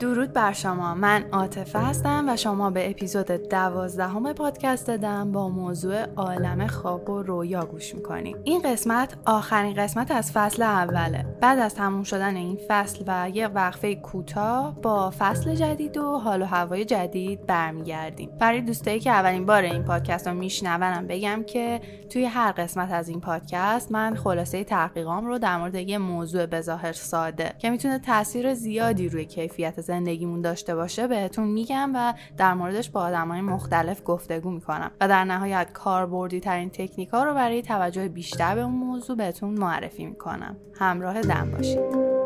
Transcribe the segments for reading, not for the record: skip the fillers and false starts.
درود بر شما، من عاطفه هستم و شما به اپیزود 12 پادکست دم با موضوع عالم خواب و رویا گوش میکنید. این قسمت آخرین قسمت از فصل اوله. بعد از تموم شدن این فصل و یه وقفه کوتاه با فصل جدید و حال و هوای جدید برمیگردیم. برای دوستایی که اولین بار این پادکست رو میشنونم بگم که توی هر قسمت از این پادکست من خلاصه تحقیقام رو در مورد یه موضوع بظاهر ساده که میتونه تاثیر زیادی روی کیفیت زندگیمون داشته باشه بهتون میگم و در موردش با آدمای مختلف گفتگو میکنم و در نهایت کاربردی ترین تکنیک‌ها رو برای توجه بیشتر به اون موضوع بهتون معرفی میکنم. همراه دم باشید.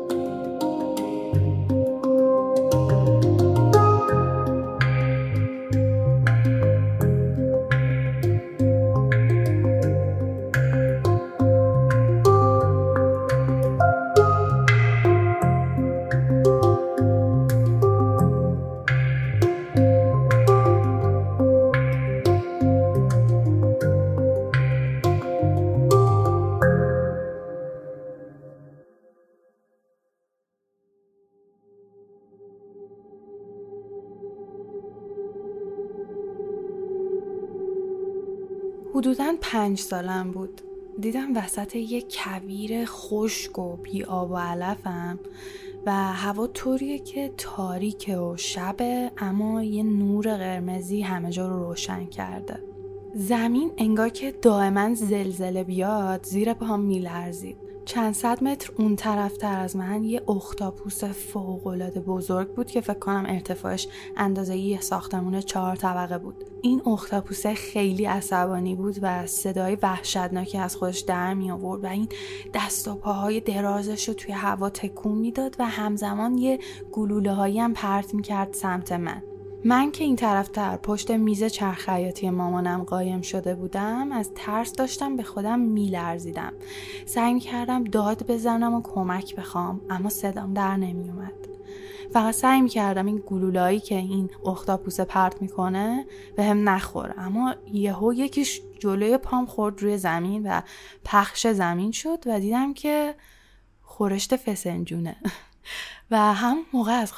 حدوداً 5 سالم بود. دیدم وسط یک کویر خشک و بی آب و علفم و هوا طوریه که تاریکه و شبه، اما یه نور قرمزی همه جا رو روشن کرده. زمین انگار که دائما زلزله بیاد زیر پاهم میلرزید. چند صد متر اون طرفتر از من یه اختاپوس فوق‌العاده بزرگ بود که فکر کنم ارتفاعش اندازه یه ساختمون 4 طبقه بود. این اختاپوس خیلی عصبانی بود و صدای وحشتناکی از خودش در می آورد و این دست و پاهای درازش رو توی هوا تکون میداد و همزمان یه گلوله هایی هم پرت میکرد سمت من که این طرفتر پشت میز چرخ خیاطی مامانم قایم شده بودم، از ترس داشتم به خودم میلرزیدم. سعی کردم داد بزنم و کمک بخوام، اما صدام در نمی اومد. فقط سعی میکردم این گلوله‌ای که این اختاپوس پرت میکنه به هم نخوره، اما یهو یکیش جلوی پام خورد روی زمین و پخش زمین شد و دیدم که خورشت فسنجونه و همون موقع از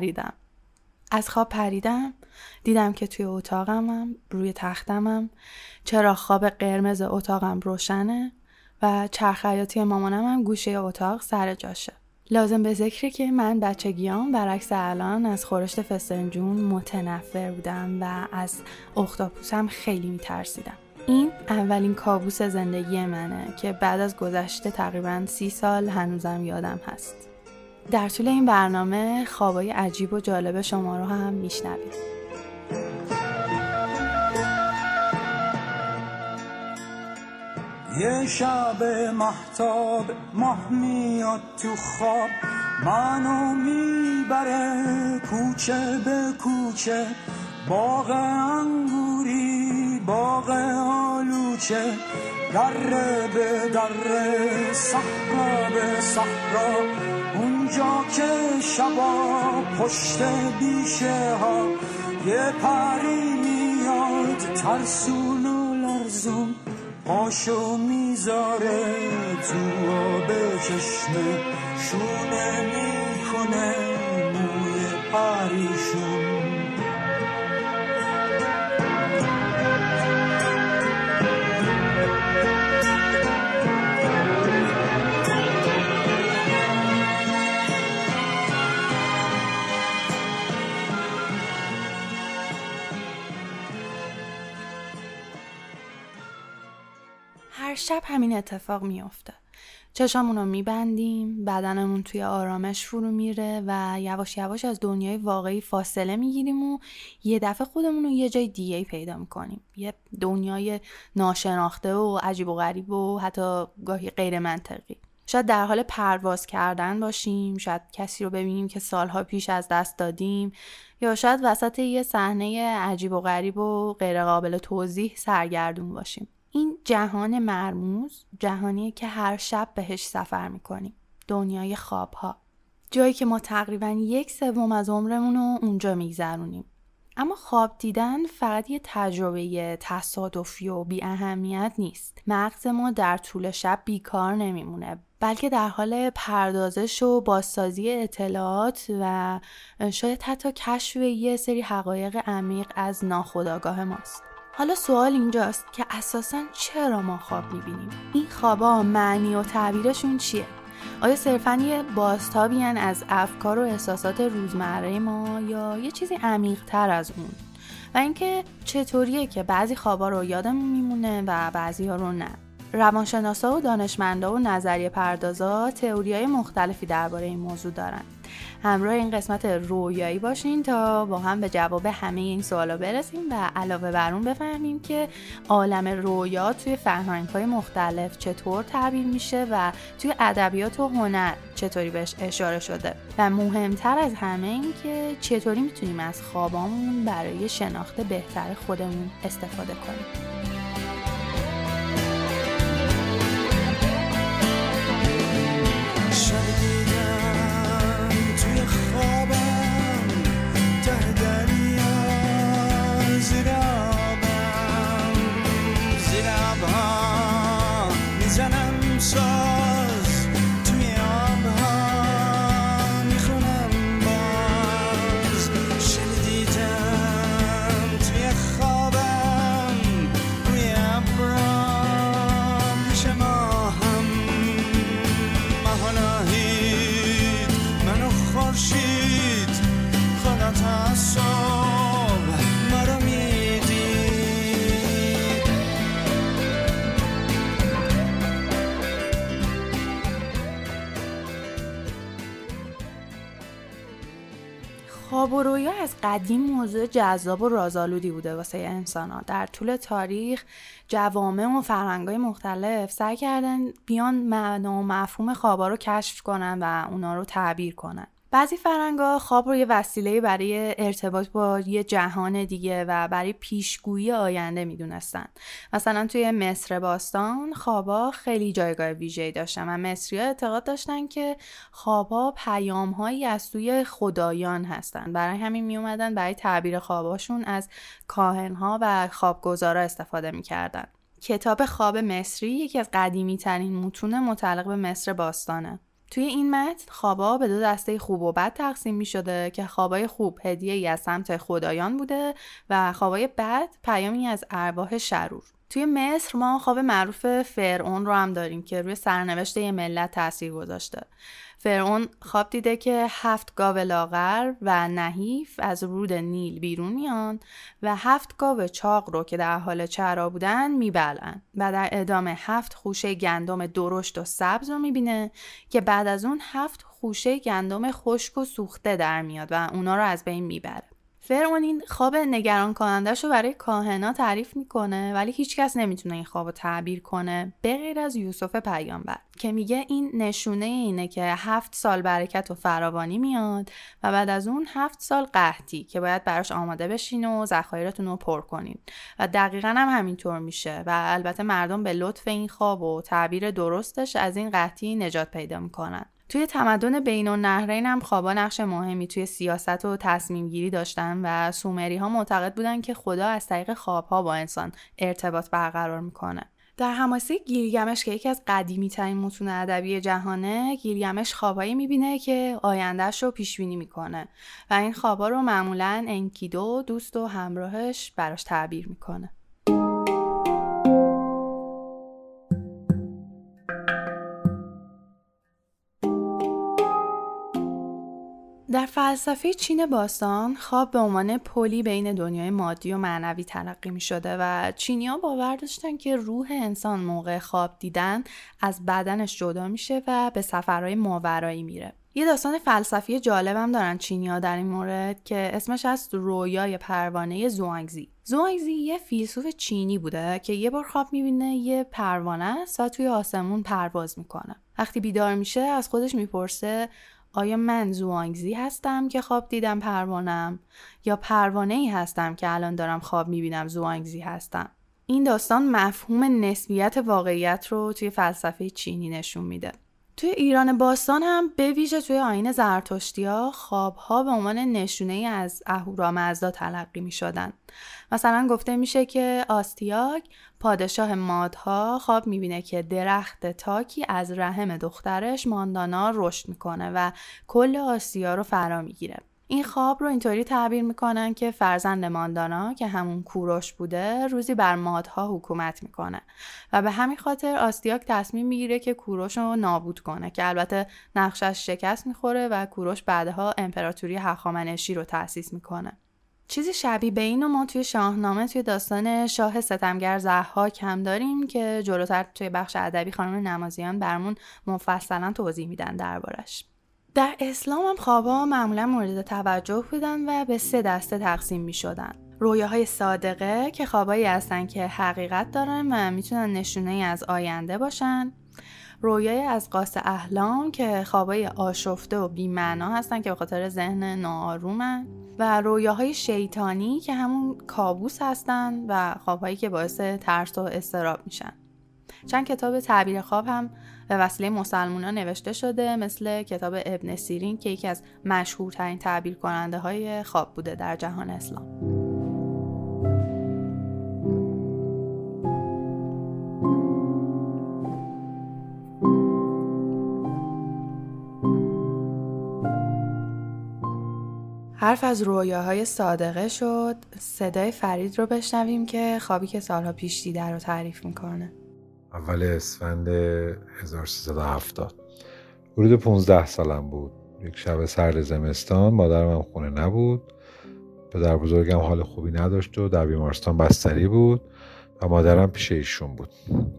خواب پریدم دیدم که توی اتاقمم روی تختمم چراغ خواب قرمز اتاقم روشنه و چرخ خیاطی مامانم هم گوشه اتاق سر جاشه. لازم به ذکره که من بچگیام برعکس الان از خورشت فسنجون متنفر بودم و از اختاپوسم خیلی میترسیدم. این اولین کابوس زندگی منه که بعد از گذشته تقریباً 30 سال هنوزم یادم هست. در طول این برنامه خوابای عجیب و جالب شما رو هم میشنوید. یه شب مهتاب ماه میاد تو خواب، منو میبره کوچه به کوچه، باغ انگوری باغ آلوچه، دره به دره صحرا به صحرا، اونجا که شبا پشت بیشه ها یه پری میاد ترسون و لرزون، پاشو میذاره تو آب چشمه، شونه میکنه موی پریشون. هر شب همین اتفاق میفته. چشامون رو میبندیم، بدنمون توی آرامش فرو میره و یواش یواش از دنیای واقعی فاصله میگیریم و یه دفعه خودمون رو یه جای دیگه پیدا میکنیم. یه دنیای ناشناخته و عجیب و غریب و حتی گاهی غیر منطقی. شاید در حال پرواز کردن باشیم، شاید کسی رو ببینیم که سالها پیش از دست دادیم، یا شاید وسط یه صحنه عجیب و غریب و غیر قابل توضیح سرگردون باشیم. این جهان مرموز، جهانیه که هر شب بهش سفر میکنیم. دنیای خوابها. جایی که ما تقریباً 1/3 از عمرمون رو اونجا میگذرونیم. اما خواب دیدن فقط یه تجربه تصادفی و بی اهمیت نیست. مغز ما در طول شب بیکار نمیمونه، بلکه در حال پردازش و بازسازی اطلاعات و شاید حتی کشف یه سری حقایق عمیق از ناخودآگاه ماست. حالا سوال اینجاست که اساساً چرا ما خواب میبینیم؟ این خوابا معنی و تعبیرشون چیه؟ آیا صرفاً یه بازتابی‌اند از افکار و احساسات روزمره ما یا یه چیزی عمیق‌تر از اون؟ و اینکه چطوریه که بعضی خوابا رو یادمون میمونه و بعضی‌ها رو نه؟ روانشناسا و دانشمندا و نظریه پردازا تئوری‌های مختلفی درباره این موضوع دارن. همراه این قسمت رویایی باشین تا با هم به جواب همه این سوالا برسیم و علاوه بر اون بفهمیم که عالم رویا توی فرهنگ‌های مختلف چطور تعبیر میشه و توی ادبیات و هنر چطوری بهش اشاره شده و مهمتر از همه این که چطوری میتونیم از خوابامون برای شناخت بهتر خودمون استفاده کنیم. خواب و رویا از قدیم موضوع جذاب و رازآلودی بوده واسه انسان‌ها. در طول تاریخ جوامع و فرهنگ‌های مختلف سعی کردن بیان معنا و مفهوم خوابا رو کشف کنن و اونا رو تعبیر کنن. بعضی فرهنگ‌ها خواب رو یه وسیله برای ارتباط با یه جهان دیگه و برای پیشگویی آینده میدونستن. مثلا توی مصر باستان خوابا خیلی جایگاه ویژه‌ای داشتن و مصری‌ها اعتقاد داشتن که خوابا پیام‌هایی از سوی خدایان هستن. برای همین میومدن برای تعبیر خواباشون از کاهن‌ها و خوابگزارا استفاده می‌کردن. کتاب خواب مصری یکی از قدیمی‌ترین متون متعلق به مصر باستانه. توی این متن خوابا به دو دسته خوب و بد تقسیم می شده که خوابای خوب هدیه‌ای از سمت خدایان بوده و خوابای بد پیامی از ارواح شرور. توی مصر ما خواب معروف فرعون رو هم داریم که روی سرنوشت یه ملت تاثیر گذاشته. فرعون خواب دیده که 7 گاو لاغر و نحیف از رود نیل بیرون میان و 7 گاو چاق رو که در حال چرا بودن میبلن و در ادامه 7 خوشه گندم درشت و سبز رو میبینه که بعد از اون 7 خوشه گندم خشک و سوخته در میاد و اونا رو از بین میبره. فرعون این خواب نگران کنندش رو برای کاهنا تعریف میکنه ولی هیچ کس نمیتونه این خواب رو تعبیر کنه به غیر از یوسف پیامبر که میگه این نشونه اینه که 7 سال برکت و فراوانی میاد و بعد از اون 7 سال قحطی که باید براش آماده بشین و ذخایرتون رو پر کنین و دقیقاً هم همینطور میشه و البته مردم به لطف این خواب و تعبیر درستش از این قحطی نجات پیدا میکنن. توی تمدن بین النهرین هم خوابا نقش مهمی توی سیاست و تصمیم گیری داشتن و سومری ها معتقد بودن که خدا از طریق خوابها با انسان ارتباط برقرار میکنه. در حماسه گیلگمش که یکی از قدیمی ترین متون ادبی جهانه، گیلگمش خوابایی میبینه که آیندهش رو پیش بینی میکنه و این خوابا رو معمولاً انکیدو دوست و همراهش براش تعبیر میکنه. در فلسفه چین باستان خواب به عنوان پلی بین دنیای مادی و معنوی تلقی می شده و چینی‌ها باور داشتن که روح انسان موقع خواب دیدن از بدنش جدا میشه و به سفرهای ماورایی میره. یه داستان فلسفی جالبم دارن چینی‌ها در این مورد که اسمش از رویای پروانه زوانگزی. زوانگزی یه فیلسوف چینی بوده که یه بار خواب میبینه یه پروانه است و توی آسمون پرواز میکنه. وقتی بیدار میشه از خودش میپرسه آیا من زوانگزی هستم که خواب دیدم پروانه‌ام یا پروانه‌ای هستم که الان دارم خواب میبینم زوانگزی هستم؟ این داستان مفهوم نسبیت واقعیت رو توی فلسفه چینی نشون میده. توی ایران باستان هم به ویژه توی آیین زرتشتی‌ها خواب‌ها به عنوان نشونه‌ای از اهورامزدا تلقی می‌شدن. مثلا گفته میشه که آستیاک پادشاه مادها خواب می‌بینه که درخت تاکی از رحم دخترش ماندانا رشد می‌کنه و کل آسیا رو فرا می‌گیره. این خواب رو اینطوری تعبیر میکنن که فرزند ماندانا که همون کوروش بوده روزی بر مادها حکومت میکنه و به همین خاطر آستیاک تصمیم میگیره که کوروش رو نابود کنه که البته نقشش شکست میخوره و کوروش بعدها امپراتوری هخامنشی رو تأسیس میکنه. چیزی شبیه به اینو ما توی شاهنامه توی داستان شاه ستمگر ضحاک هم داریم که جلوتر توی بخش ادبی خانم نمازیان برامون مفصلا توضیح میدن دربارش. در اسلام هم خوابا معمولا مورد توجه بودن و به 3 دسته تقسیم می شدن. رویاهای صادقه که خوابایی هستن که حقیقت دارن و میتونن نشونه‌ای از آینده باشن. رویای از قاص احلام که خوابای آشفته و بی‌معنا هستن که به خاطر ذهن ناآرومن. و رویاهای شیطانی که همون کابوس هستن و خوابایی که باعث ترس و اضطراب میشن. چند کتاب تعبیر خواب هم به وسیله مسلمان‌ها نوشته شده، مثل کتاب ابن سیرین که یکی از مشهورترین تعبیر کننده های خواب بوده در جهان اسلام. حرف از رویاهای صادقه شد. صدای فرید رو بشنویم که خوابی که سالها پیش دیده رو تعریف میکنه. اول اسفند 1370 حدود 15 سالم بود. یک شب سرد زمستان، مادرم هم خونه نبود، پدر بزرگم حال خوبی نداشت و در بیمارستان بستری بود و مادرم پیش ایشون بود.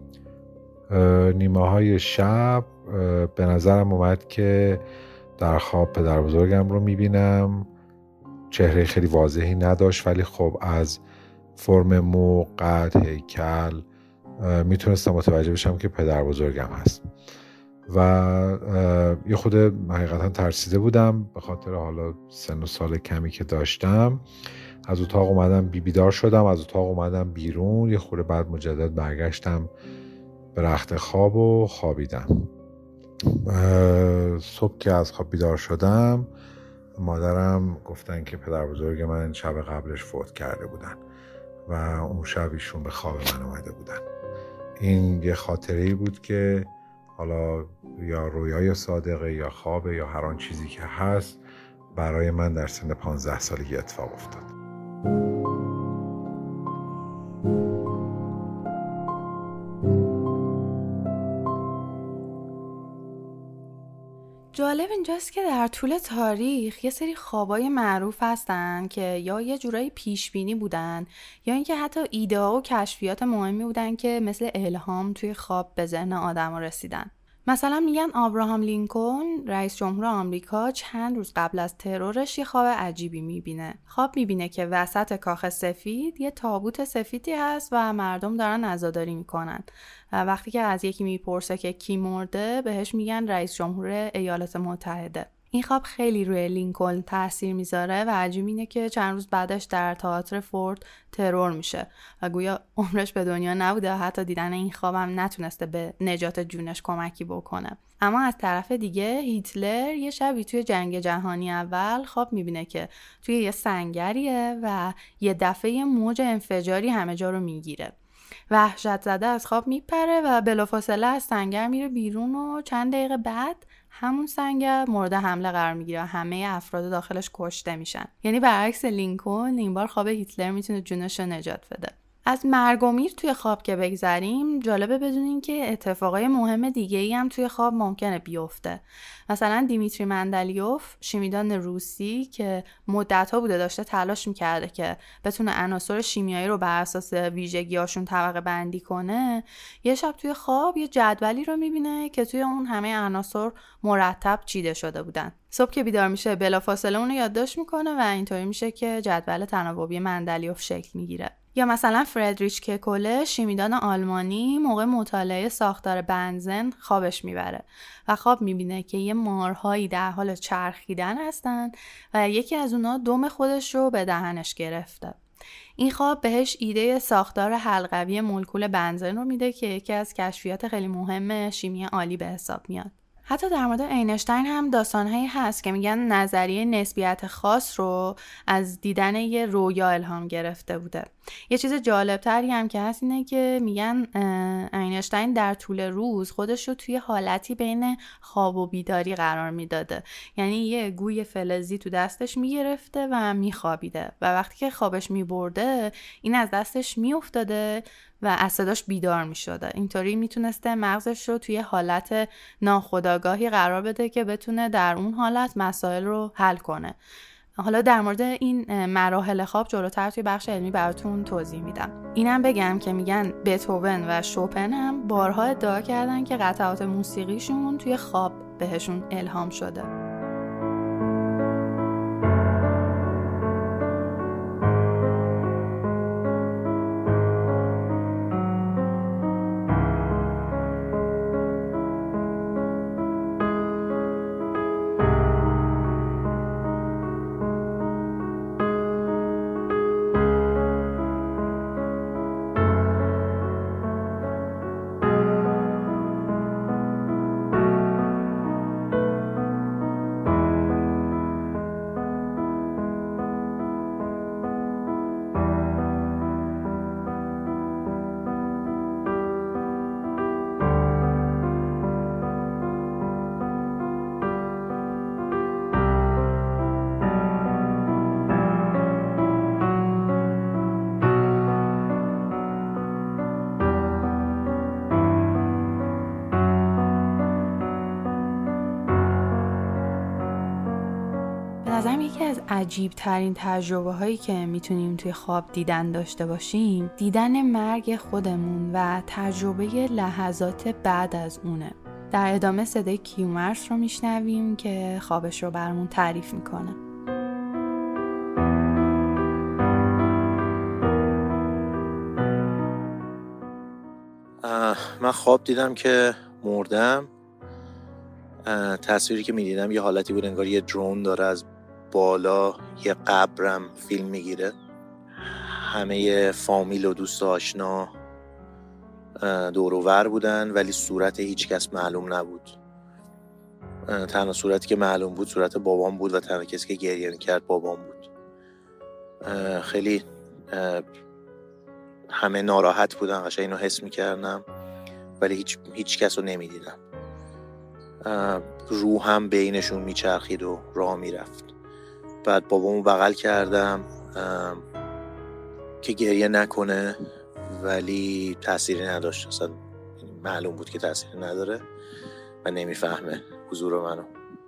نیمه های شب به نظرم اومد که در خواب پدر بزرگم رو میبینم. چهره خیلی واضحی نداشت ولی خب از فرم مو، قد، هیکل میتونستم متوجه بشم که پدر بزرگم هست و یه خود حقیقتا ترسیده بودم به خاطر حالا سن و سال کمی که داشتم. از اتاق اومدم، بیدار شدم، از اتاق اومدم بیرون، یه خورده بعد مجدد برگشتم به رخت خواب و خوابیدم. صبح که از خواب بیدار شدم مادرم گفتن که پدر بزرگ من شب قبلش فوت کرده بودن و اون شب ایشون به خواب من اومده بودن. این یه خاطره‌ای بود که حالا یا رویای صادقه یا خوابه یا هر آن چیزی که هست برای من در سن 15 سالگی اتفاق افتاد. جالب اینجاست که در طول تاریخ یه سری خوابای معروف هستن که یا یه جورایی پیشبینی بودن یا اینکه حتی ایده و کشفیات مهمی بودن که مثل الهام توی خواب به ذهن آدم رسیدن. مثلا میگن آبراهام لینکلن رئیس جمهور آمریکا چند روز قبل از ترورش یه خواب عجیبی میبینه. خواب میبینه که وسط کاخ سفید یه تابوت سفیدی هست و مردم دارن عزاداری میکنن. وقتی که از یکی میپرسه که کی مرده بهش میگن رئیس جمهور ایالات متحده. این خواب خیلی روی لینکلن تاثیر میذاره و عجیب اینه که چند روز بعدش در تئاتر فورد ترور میشه و گویا عمرش به دنیا نبوده، حتی دیدن این خوابم نتونسته به نجات جونش کمکی بکنه. اما از طرف دیگه هیتلر یه شبی توی جنگ جهانی اول خواب میبینه که توی یه سنگریه و یه دفعه موج انفجاری همه جا رو میگیره. وحشت زده از خواب میپره و بلافاصله از سنگر میره بیرون و چند دقیقه بعد همون سنگر مورد حمله قرار میگیره و همه افراد داخلش کشته میشن. یعنی برعکس لینکلن این بار خواب هیتلر میتونه جونش رو نجات بده. از مرگ و میر توی خواب که بگذریم، جالبه بدونین که اتفاقای مهم دیگه‌ای هم توی خواب ممکنه بیفته. مثلا دیمیتری مندلیوف، شیمیدان روسی که مدت‌ها بوده داشته تلاش می‌کرده که بتونه عناصر شیمیایی رو بر اساس ویژگی‌هاشون طبقه بندی کنه، یه شب توی خواب یه جدولی رو می‌بینه که توی اون همه عناصر مرتب چیده شده بودن. صبح که بیدار میشه بلافاصله اون رو یادداشت می‌کنه و اینطوری میشه که جدول تناوبی مندلیوف شکل می‌گیره. یا مثلا فردریش ککوله، شیمیدان آلمانی، موقع مطالعه ساختار بنزن خوابش میبره و خواب میبینه که یه مارهایی در حال چرخیدن هستن و یکی از اونا دم خودش رو به دهنش گرفته. این خواب بهش ایده ساختار حلقوی مولکول بنزن رو میده که یکی از کشفیات خیلی مهم شیمی آلی به حساب میاد. حتی در مورد اینشتین هم داستانهایی هست که میگن نظریه نسبیت خاص رو از دیدن یه رویا الهام گرفته بوده. یه چیز جالبتری هم که هست اینه که میگن اینشتین در طول روز خودش رو توی حالتی بین خواب و بیداری قرار میداده. یعنی یه گوی فلزی تو دستش میگرفته و میخوابیده و وقتی که خوابش میبرده این از دستش میافتاده و از صداش بیدار می شده. اینطوری میتونسته مغزش رو توی حالت ناخودآگاهی قرار بده که بتونه در اون حالت مسائل رو حل کنه. حالا در مورد این مراحل خواب جلوتر توی بخش علمی براتون توضیح میدم. اینم بگم که میگن بتهوون و شوپن هم بارها ادعا کردن که قطعات موسیقیشون توی خواب بهشون الهام شده. نظرم یکی از عجیب ترین تجربه هایی که میتونیم توی خواب دیدن داشته باشیم دیدن مرگ خودمون و تجربه لحظات بعد از اونه. در ادامه صدای کیومرث رو میشنویم که خوابش رو برامون تعریف میکنه. من خواب دیدم که مردم. تصویری که میدیدم یه حالتی بود انگار یه درون داره از بالا یه قبرم فیلم میگیره. همه فامیل و دوست آشنا دور و ور بودن ولی صورت هیچ کس معلوم نبود. تنها صورتی که معلوم بود صورت بابام بود و تنها کسی که گریه میکرد بابام بود. خیلی همه ناراحت بودن، قشنگ اینو حس میکردم ولی هیچ کس رو نمیدیدم. روحم بینشون میچرخید و راه میرفت. بعد بابامو بغل کردم که گریه نکنه ولی تأثیری نداشت. اصلا معلوم بود که تأثیری نداره و نمیفهمه حضور منو.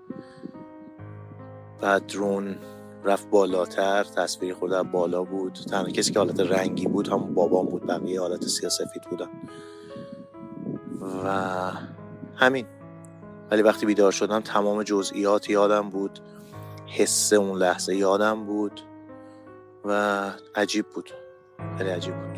بعد درون رفت بالاتر، تصویری خورده بالا بود. تنها کسی که حالت رنگی بود همون بابام بود، بقیه حالت سیاه‌سفید بودن و همین. ولی وقتی بیدار شدم تمام جزئیات یادم بود، حس اون لحظه یادم بود و عجیب بود، خیلی عجیب بود.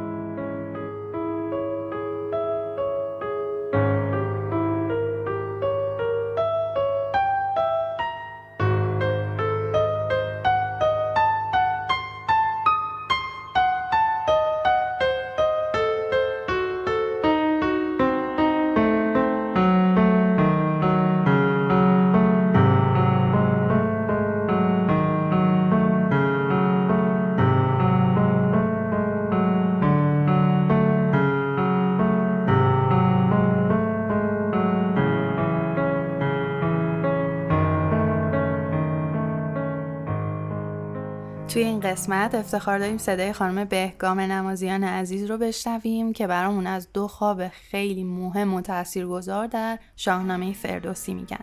توی این قسمت افتخار داریم صدای خانم بهگام نمازیان عزیز رو بشنویم که برامون از 2 خواب خیلی مهم و تاثیرگذار در شاهنامه فردوسی میگن.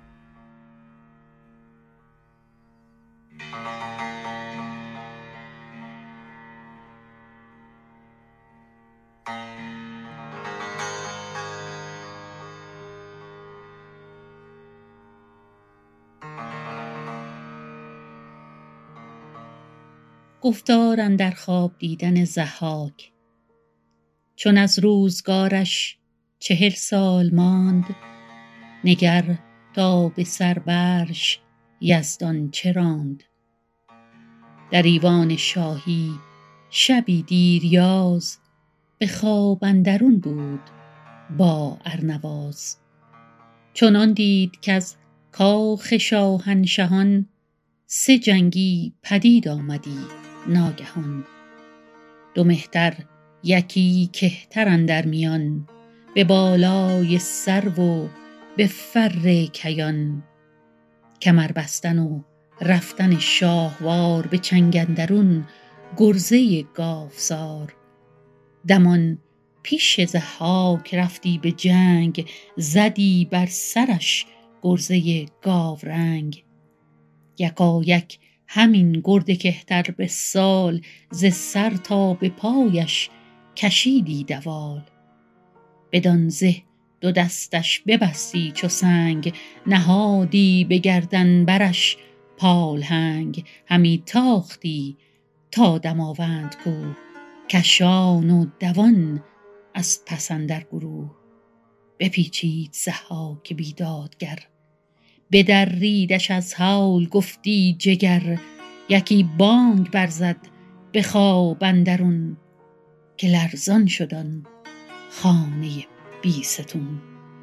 گفتار اندر خواب دیدن ضحاک. چون از روزگارش 40 سال ماند، نگر تا به سر برش یزدان چه راند. در ایوان شاهی شبی دیریاز، به خواب اندرون بود با ارنواز. چنان دید که از کاخ شاهنشهان 3 جنگی پدید آمدی ناگهان. 2 مهتر یکی کهتر اندر میان، به بالای سرو و به فر کیان. کمر بستن و رفتن شاهوار، به چنگ اندرون گرزه گاوسار. دمان پیش ضحاک رفتی به جنگ، زدی بر سرش گرزه گاورنگ. یکایک همین گرد کهتر به سال، ز سر تا به پایش کشیدی دوال. بدان زه 2 دستش ببستی چو سنگ، نهادی به گردن برش پالهنگ. همی تاختی تا دماوند کوه، کشان و دوان از پس اندر گروه. بپیچید ضحاک بیدادگر، بدریدش از هول گفتی جگر. یکی بانگ برزد به خواب اندرون، که لرزان شد آن خانه بیستون.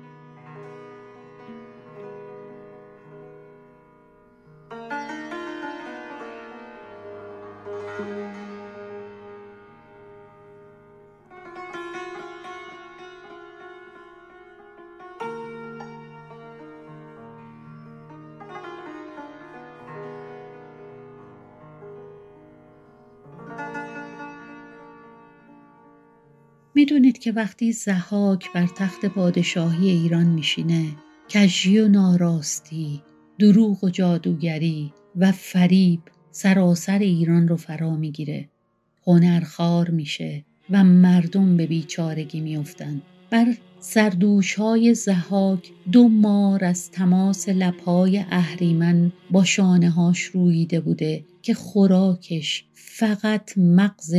میدونید که وقتی ضحاک بر تخت پادشاهی ایران میشینه، کژی و ناراستی، دروغ و جادوگری و فریب سراسر ایران رو فرا میگیره. هنر خوار میشه و مردم به بیچارگی میافتن. بر سردوش‌های ضحاک 2 مار از تماس لب‌های اهریمن با شانه‌هاش روییده بوده که خوراکش فقط مغز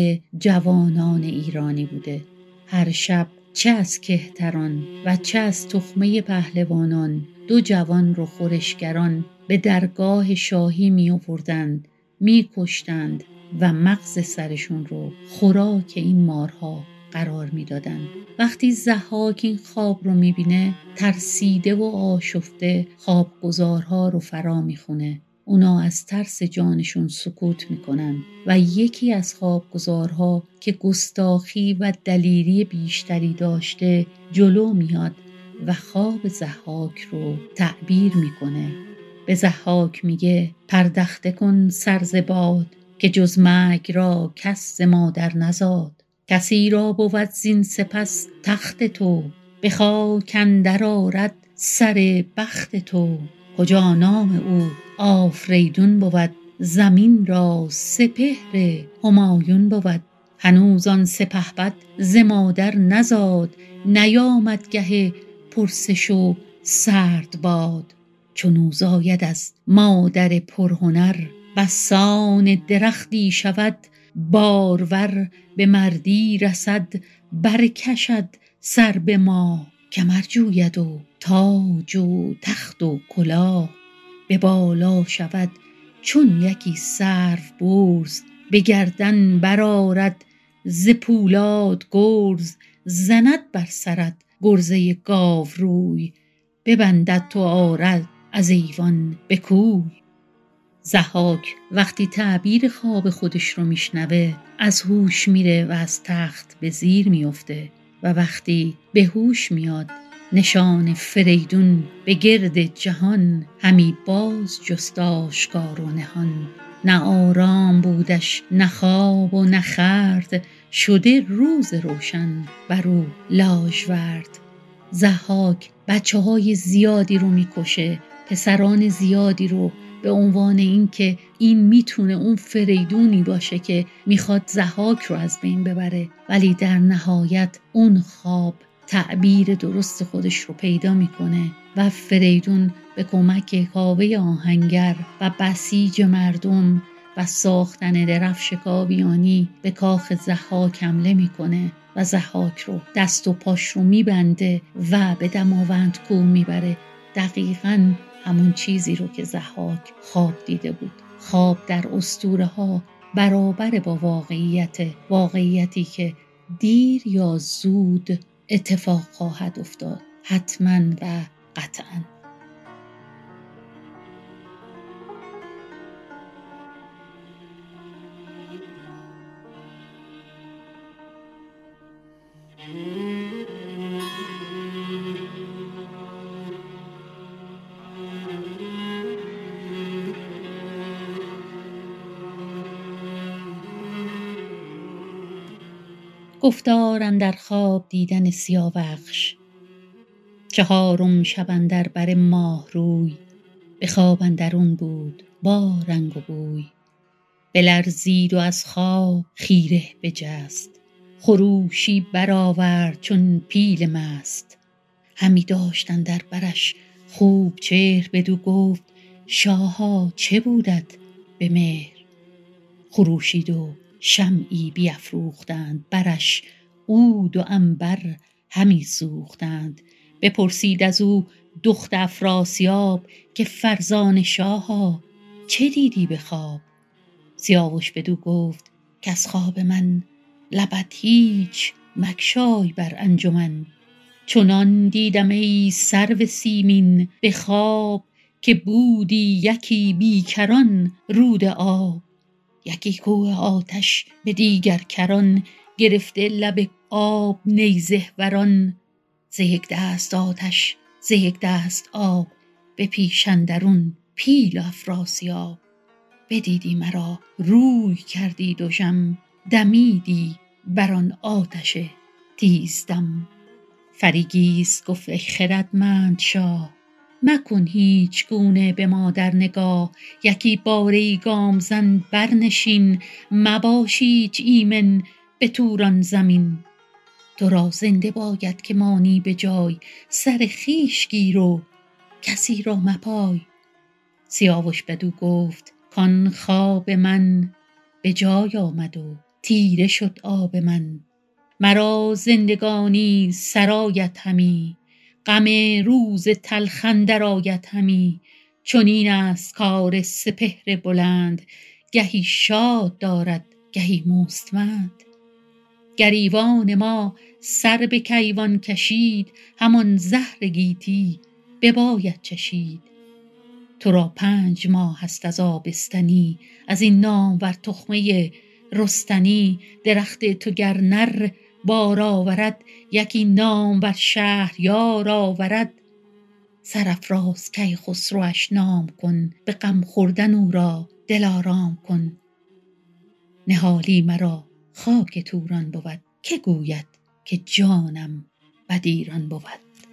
جوانان ایرانی بوده. هر شب چه از کهتران و چه از تخمه پهلوانان 2 جوان رو خورشگران به درگاه شاهی می آوردند، می کشتند و مغز سرشون رو خوراک این مارها قرار می دادن. وقتی ضحاک این خواب رو می بینه، ترسیده و آشفته خوابگزارها رو فرا می خونه. اونا از ترس جانشون سکوت میکنن و یکی از خوابگزارها که گستاخی و دلیری بیشتری داشته جلو میاد و خواب ضحاک رو تعبیر میکنه. به ضحاک میگه پردخته کن سر ز باد، که جز مرگ را کس ز مادر نزاد. کسی را بود زین سپس تخت تو، به خاک اندر آرد سر بخت تو. کجا نام او آفریدون بود، زمین را سپهر همایون بود. هنوز آن سپهبد ز مادر نزاد، نیامد گه پرسش و سرد باد. چون زاید از مادر پرهنر، بسان درختی شود بارور. به مردی رسد برکشد سر به ما، کمر جوید و تاج و تخت و کلاه. به بالا شود چون یکی سرو برز، به گردن برآرد ز پولاد گرز. زند بر سرت گرزه گاوروی، ببندد تو آرد از ایوان به کوی. ضحاک وقتی تعبیر خواب خودش رو میشنوه، از هوش میره و از تخت به زیر میفته و وقتی به هوش میاد، نشان فریدون به گرد جهان همی باز جست آشکار و نهان. نه آرام بودش نه خواب و نه خورد، شده روز روشن بر او لاژورد. ضحاک بچه‌های زیادی رو میکشه، پسران زیادی رو، به عنوان این که این میتونه اون فریدونی باشه که میخواد ضحاک رو از بین ببره. ولی در نهایت اون خواب تعبیر درست خودش رو پیدا میکنه و فریدون به کمک کاوه آهنگر و بسیج مردم و ساختن درفش کاویانی به کاخ ضحاک حمله میکنه و ضحاک رو دست و پاش رو میبنده و به دماوند کوه میبره. دقیقاً همون چیزی رو که ضحاک خواب دیده بود. خواب در اسطوره ها برابر با واقعیتی که دیر یا زود اتفاق خواهد افتاد. حتما و قطعاً. گفتار اندر خواب دیدن سیاوخش. چهارم شب اندر بر ماه روی، به خواب اندرون بود با رنگ و بوی. بلرزید و از خواب خیره بجست، خروشی برآورد چون پیل مست. همی داشت اندر برش خوب چهر، بدو گفت شاها چه بودت به مهر. خروشید و شمعی بیفروختند، برش عود و عنبر همی سوختند. بپرسید از او دخت افراسیاب، که فرزان شاها چه دیدی به خواب. سیاوش بدو گفت کز خواب من لبت هیچ مگشای بر انجمن. چنان دیدم ای سرو سیمین به خواب، که بودی یکی بیکران رود آب. یکی کوه آتش به دیگر کران، گرفته لب آب نیزه وران. ز یک دست آتش ز یک دست آب، به پیش اندرون پیل افراسیاب. بدیدی مرا روی کردی دژم، دمیدی بر آن آتش تیزدم. فریگیس گفت ای خردمند شاه، مکن هیچ گونه به مادر نگاه. یکی باره گام زن برنشین، مباش هیچ ایمن به توران زمین. تو را زنده باید که مانی به جای، سر خویش گیر و کسی را مپای. سیاوش بدو گفت کان خواب من به جای آمد و تیره شد آب من. مرا زندگانی سرایت همی، غم روز تلخ اندر آید همی. چنین است کار سپهر بلند، گهی شاد دارد گهی مستمند. گریوان ما سر به کیوان کشید، همان زهر گیتی بباید چشید. تو را 5 ماه است از آبستنی، از این نامور تخمه رستنی. درخت تو گر نر بار آورد، یکی نامور شهریار آورد. سرافراز کیخسروش نام کن، به غم خوردن او را دل آرام کن. نهالی مرا خاک توران بود، که گوید که جانم بدیران بود.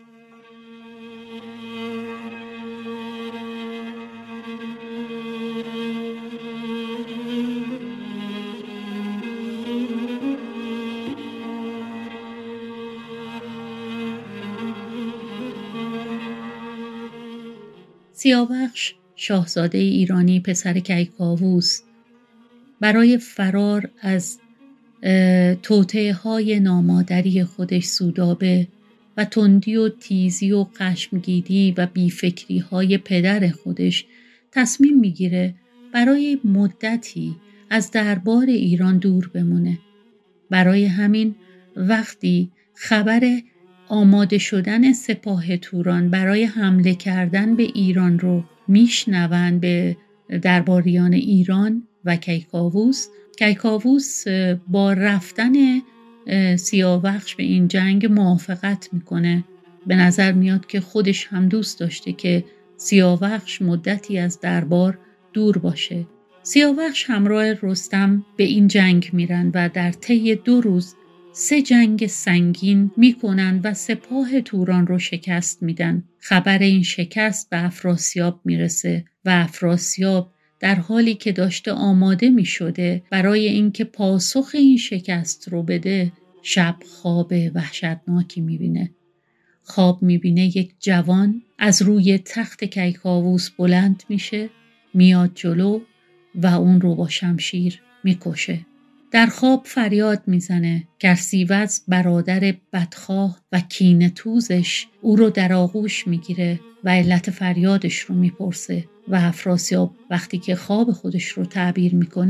سیاوخش شاهزاده ایرانی پسر کیکاووس برای فرار از توطئه‌های نامادری خودش سودابه و تندی و تیزی و خشمگینی و بیفکری‌های پدر خودش تصمیم میگیره برای مدتی از دربار ایران دور بمونه. برای همین وقتی خبر آماده شدن سپاه توران برای حمله کردن به ایران رو میشنون به درباریان ایران و کیکاووس با رفتن سیاوخش به این جنگ موافقت میکنه. به نظر میاد که خودش هم دوست داشته که سیاوخش مدتی از دربار دور باشه. سیاوخش همراه رستم به این جنگ میرن و در طی 2 روز 3 جنگ سنگین میکنن و سپاه توران رو شکست میدن. خبر این شکست به افراسیاب میرسه و افراسیاب در حالی که داشته آماده میشده برای اینکه پاسخ این شکست رو بده، شب خواب وحشتناکی میبینه. خواب میبینه یک جوان از روی تخت کیکاووس بلند میشه، میاد جلو و اون رو با شمشیر میکشه. در خواب فریاد میزنه. گرسیوز برادر بدخواه و کینه‌توزش او رو در آغوش میگیره و علت فریادش رو میپرسه و افراسیاب وقتی که خواب خودش رو تعبیر میکنه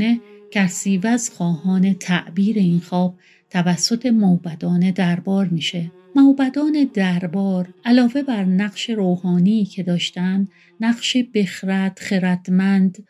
کرسیوز خواهان تعبیر این خواب توسط موبدان دربار میشه. موبدان دربار علاوه بر نقش روحانی که داشتن، نقش بخرد، خردمند،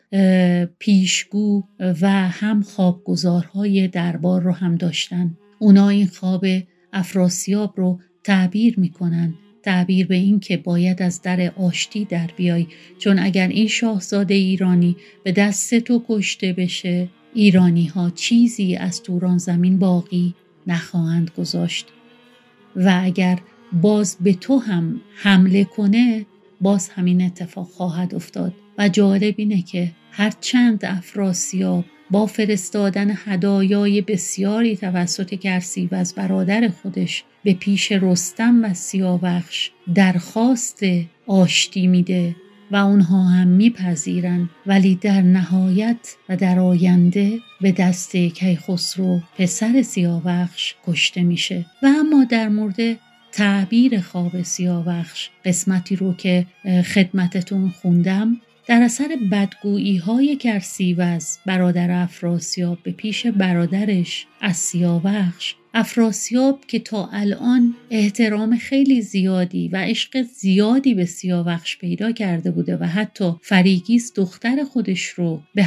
پیشگو و هم خوابگزارهای دربار رو هم داشتن. اونا این خواب افراسیاب رو تعبیر میکنن، تعبیر به این که باید از در آشتی در بیای، چون اگر این شاهزاده ایرانی به دست تو کشته بشه، ایرانی ها چیزی از توران زمین باقی نخواهند گذاشت و اگر باز به تو هم حمله کنه، باز همین اتفاق خواهد افتاد. و جالب اینه که هرچند افراسیاب با فرستادن هدایای بسیاری توسط کرسیوز برادر خودش به پیش رستم و سیاوخش درخواست آشتی میده و اونها هم میپذیرن، ولی در نهایت و در آینده به دست کیخسرو پسر سیاوخش کشته میشه. و اما در مورد تعبیر خواب سیاوخش، قسمتی رو که خدمتتون خوندم، در اثر بدگویی های کرسیوز برادر افراسیاب به پیش برادرش از سیاوخش، افراسیاب که تا الان احترام خیلی زیادی و عشق زیادی به سیاوخش پیدا کرده بوده و حتی فریگیس دختر خودش رو به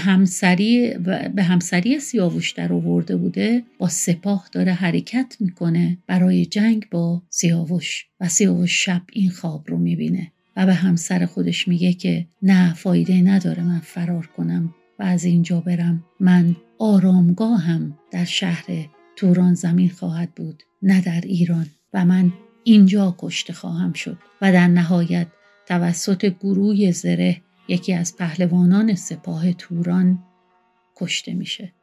همسری سیاوش در آورده بوده، با سپاه داره حرکت میکنه برای جنگ با سیاوش و سیاوش شب این خواب رو میبینه و به همسر خودش میگه که نه، فایده نداره من فرار کنم و از اینجا برم، من آرامگاهم در شهر توران زمین خواهد بود، نه در ایران، و من اینجا کشته خواهم شد. و در نهایت توسط گروی زره، یکی از پهلوانان سپاه توران، کشته میشه.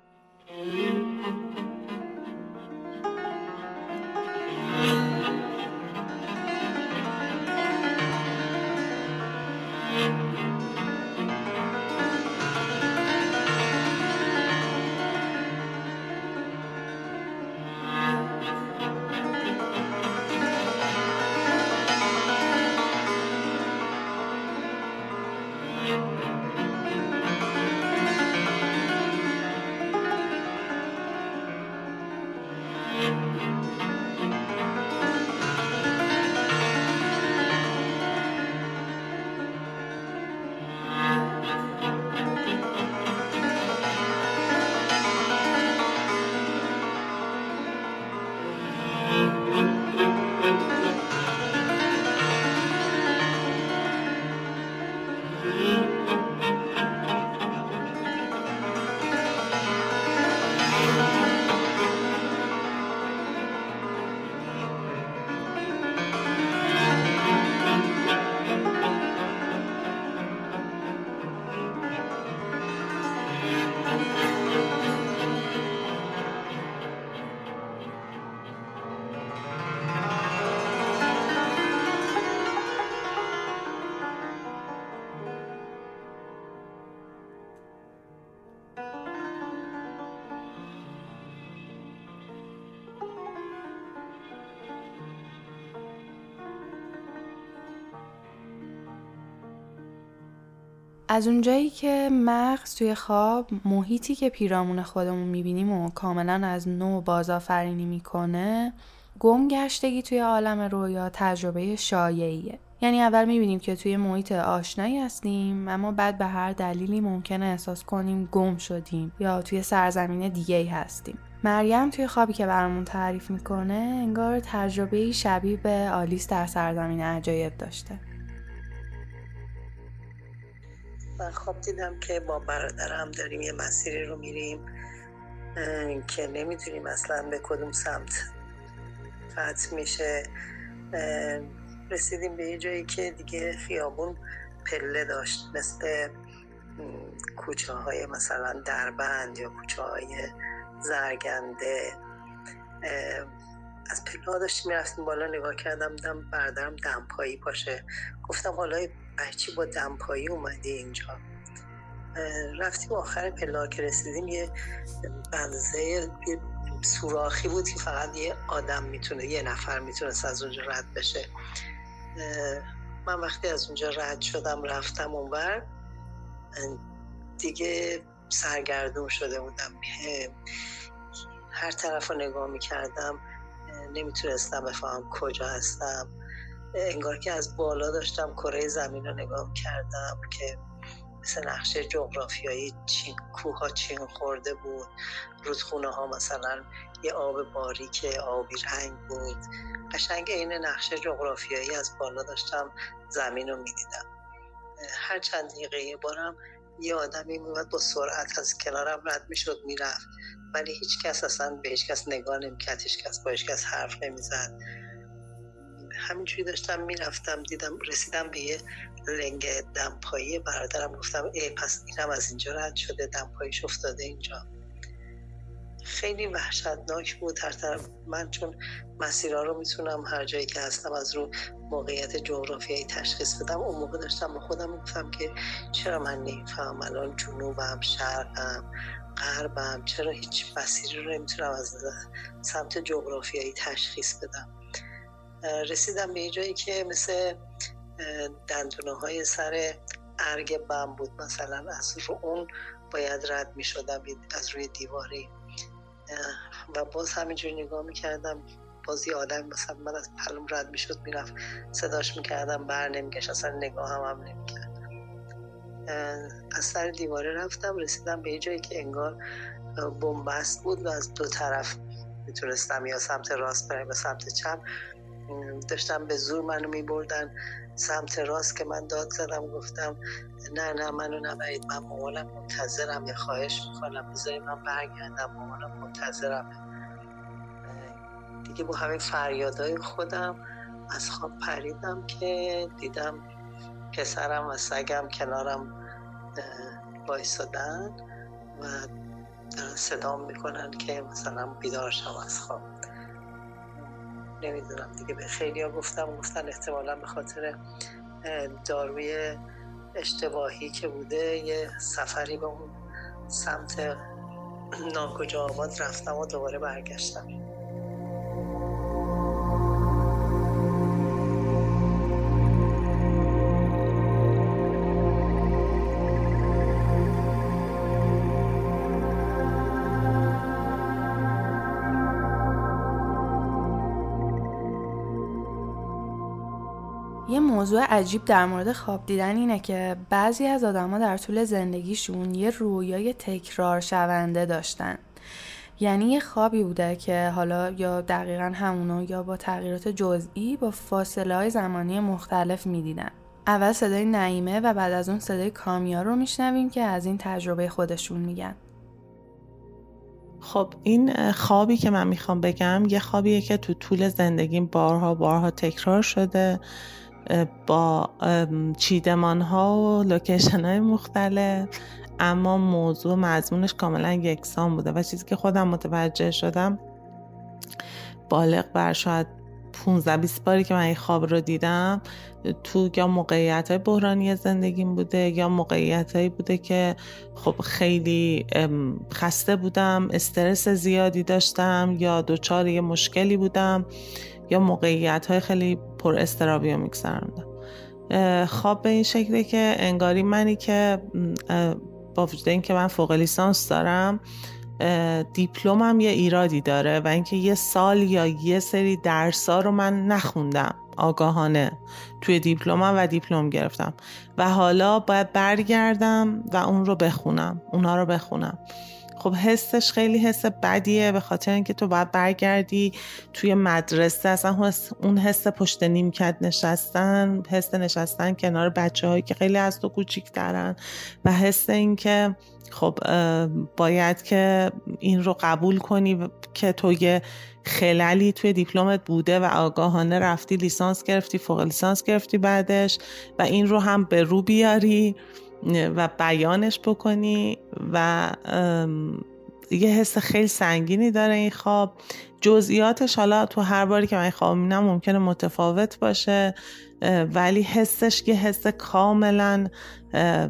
از اونجایی که مغز توی خواب محیطی که پیرامون خودمون میبینیم و کاملا از نو بازآفرینی میکنه، گمگشتگی توی عالم رویا تجربه شایعیه. یعنی اول میبینیم که توی محیط آشنایی هستیم، اما بعد به هر دلیلی ممکنه احساس کنیم گم شدیم یا توی سرزمین دیگه‌ای هستیم. مریم توی خوابی که برامون تعریف میکنه انگار تجربه شبیه به آلیس در سرزمین عجایب داشته. من خواب دیدم که با برادرم داریم یه مسیری رو میریم که نمیدونیم اصلا به کدوم سمت فتح میشه. رسیدیم به یه جایی که دیگه خیابون پله داشت، مثل کوچه های مثلا دربند یا کوچه های زرگنده. از پله ها داشتیم میرفتیم بالا، نگاه کردم دیدم برادرم دمپایی پاشه. گفتم حالا بچی با دمپایی اومدی اینجا؟ رفتیم آخر پله که رسیدیم یه بنزه سوراخی بود که فقط یه آدم میتونه، یه نفر میتونست از اونجا رد بشه. من وقتی از اونجا رد شدم رفتم اونور، دیگه سرگردون شده بودم، هر طرف رو نگاه میکردم نمیتونستم بفهم کجا هستم. انگار که از بالا داشتم کره زمین رو نگاه میکردم که مثل نقشه جغرافیایی کوها چین خورده بود، رودخونه ها مثلا یه آب باریک آبی رنگ بود. قشنگ این نقشه جغرافیایی از بالا داشتم زمین رو میدیدم. هر چند دقیقه یه بارم یه آدمی میومد با سرعت از کنارم رد میشد میرفت، ولی هیچ کس اصلا به هیچ کس نگاه نمیکرد، هیچ کس با هیچ کس حرف نمیزد. همینجوری داشتم میرفتم، دیدم رسیدم به یه لنگ دمپایی. برادرم گفتم پس اینم از اینجا رد شده، دمپاییش افتاده اینجا. خیلی وحشتناک بود. هر طرف من چون مسیرها رو میتونم هر جایی که هستم از رو موقعیت جغرافیایی تشخیص بدم، اون موقع داشتم با خودم میگفتم که چرا من نمیفهمم الان جنوبم، شرقم، غربم، چرا هیچ مسیری رو نمیتونم از سمت جغرافیایی تشخیص بدم. رسیدم به یه جایی که مثل دندونه های سر ارگ بم بود، مثلا از رو اون باید رد می شدم از روی دیواری و باز همینجوری نگاه می کردم. باز یه آدم مثلا من از پلوم رد می شد میرفت، صداش می کردم بر نمی گشت، اصلا نگاه هم نمی کرد. از سر دیواره رفتم، رسیدم به یه جایی که انگار بنبست بود و از دو طرف میتونستم یا سمت راست برم یا سمت چپ. داشتم به زور منو میبردن سمت راست که من داد زدم، گفتم نه منو نبرید، من مامانم منتظرم، خواهش میکنم بذارید من برگردم، مامانم منتظرم. دیگه با همین فریادهای خودم از خواب پریدم که دیدم پسرم و سگم کنارم وایسادن و دارن صدام میکنن که مثلا بیدار شم از خواب. نمیدونم دیگه، به خیلیا گفتن احتمالا به خاطر داروی اشتباهی که بوده یه سفری به اون سمت ناکجا آباد رفتم و دوباره برگشتم. یه موضوع عجیب در مورد خواب دیدن اینه که بعضی از آدما در طول زندگیشون یه رویای تکرار شونده داشتن. یعنی یه خوابی بوده که حالا یا دقیقاً همونو یا با تغییرات جزئی با فاصله‌های زمانی مختلف میدیدن. اول صدای نعیمه و بعد از اون صدای کامیار رو میشنویم که از این تجربه خودشون میگن. خب این خوابی که من میخوام بگم یه خوابیه که تو طول زندگیم بارها تکرار شده با چیدمان‌ها و لوکیشن‌های مختلف، اما موضوع مضمونش کاملا یکسان بوده و چیزی که خودم متوجه شدم بالغ بر شاید 15-20 باری که من این خواب رو دیدم تو یا موقعیت‌های بحرانی زندگیم بوده یا موقعیت‌هایی بوده که خب خیلی خسته بودم، استرس زیادی داشتم یا دچار یه مشکلی بودم یا موقعیت‌های خیلی پر اضطرابی رو می‌گذروندم. خواب به این شکلی که انگاری منی که با وجود این که من فوق لیسانس دارم، دیپلمم یه ایرادی داره و اینکه یه سال یا یه سری درس‌ها رو من نخوندم آگاهانه توی دیپلمم و دیپلم گرفتم و حالا باید برگردم و اونا رو بخونم. خب حسش خیلی حس بدیه، به خاطر اینکه تو باید برگردی توی مدرسه، اصلا اون حس پشت نیمکت نشستن، حس نشستن کنار بچه‌هایی که خیلی از تو کوچیک‌ترن و حس این که خب باید که این رو قبول کنی که تو یه خللی توی دیپلمت بوده و آگاهانه رفتی لیسانس گرفتی، فوق لیسانس گرفتی بعدش و این رو هم به رو بیاری و بیانش بکنی و یه حس خیلی سنگینی داره این خواب. جزئیاتش حالا تو هر باری که من خواب میبینم ممکنه متفاوت باشه ولی حسش یه حس کاملا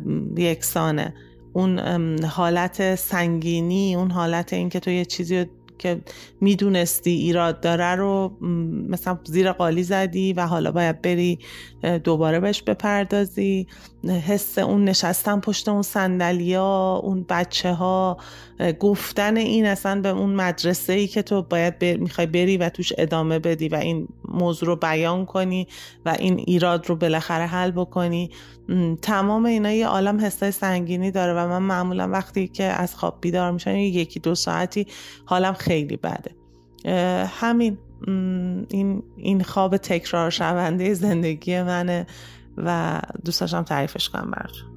یکسانه. اون حالت سنگینی، اون حالت این که تو یه چیزی که میدونستی ایراد داره رو مثلا زیر قالی زدی و حالا باید بری دوباره بهش بپردازی. حس اون نشستن پشت اون صندلیا، اون بچه ها، گفتن این اصلا به اون مدرسه‌ای که تو باید میخوای بری و توش ادامه بدی و این موضوع رو بیان کنی و این ایراد رو بالاخره حل بکنی، تمام اینا یه عالم حسای سنگینی داره و من معمولا وقتی که از خواب بیدار میشم 1-2 ساعتی حالم خیلی بده. همین این خواب تکرار شونده زندگی منه و دوست داشتم تعریفش کنم براتون.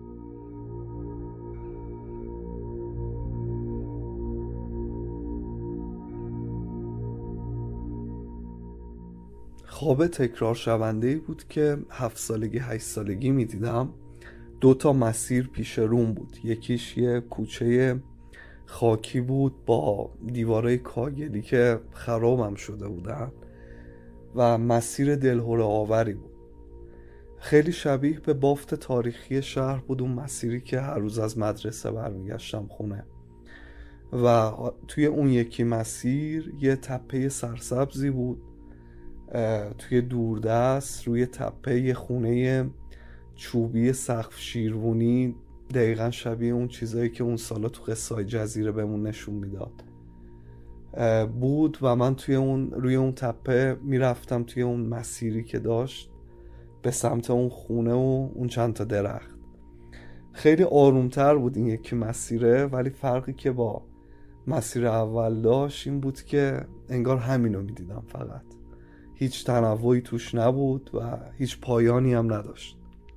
خواب تکرار شونده‌ای بود که 7 سالگی 8 سالگی میدیدم. 2 مسیر پیش روم بود. یکیش یه کوچه خاکی بود با دیوارای کاگلی که خرابم شده بودن و مسیر دلهره آوری بود. خیلی شبیه به بافت تاریخی شهر بود اون مسیری که هر روز از مدرسه برمیگشتم خونه. و توی اون یکی مسیر یه تپه سرسبزی بود. توی دوردست روی تپه یه خونه چوبی سقف شیروانی، دقیقا شبیه اون چیزایی که اون سالا تو قصه‌های جزیره بهمون نشون میداد بود و من روی اون تپه میرفتم توی اون مسیری که داشت به سمت اون خونه و اون چند تا درخت. خیلی آرومتر بود این یکی مسیره، ولی فرقی که با مسیر اول داشت این بود که انگار همینو میدیدم، فقط هیچ تنوعی توش نبود و هیچ پایانی هم نداشت.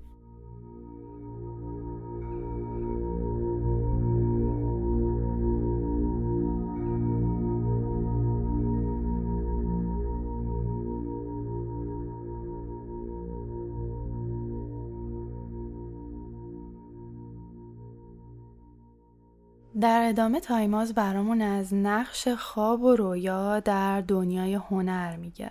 در ادامه تایماز برامون از نقش خواب و رویا در دنیای هنر میگه.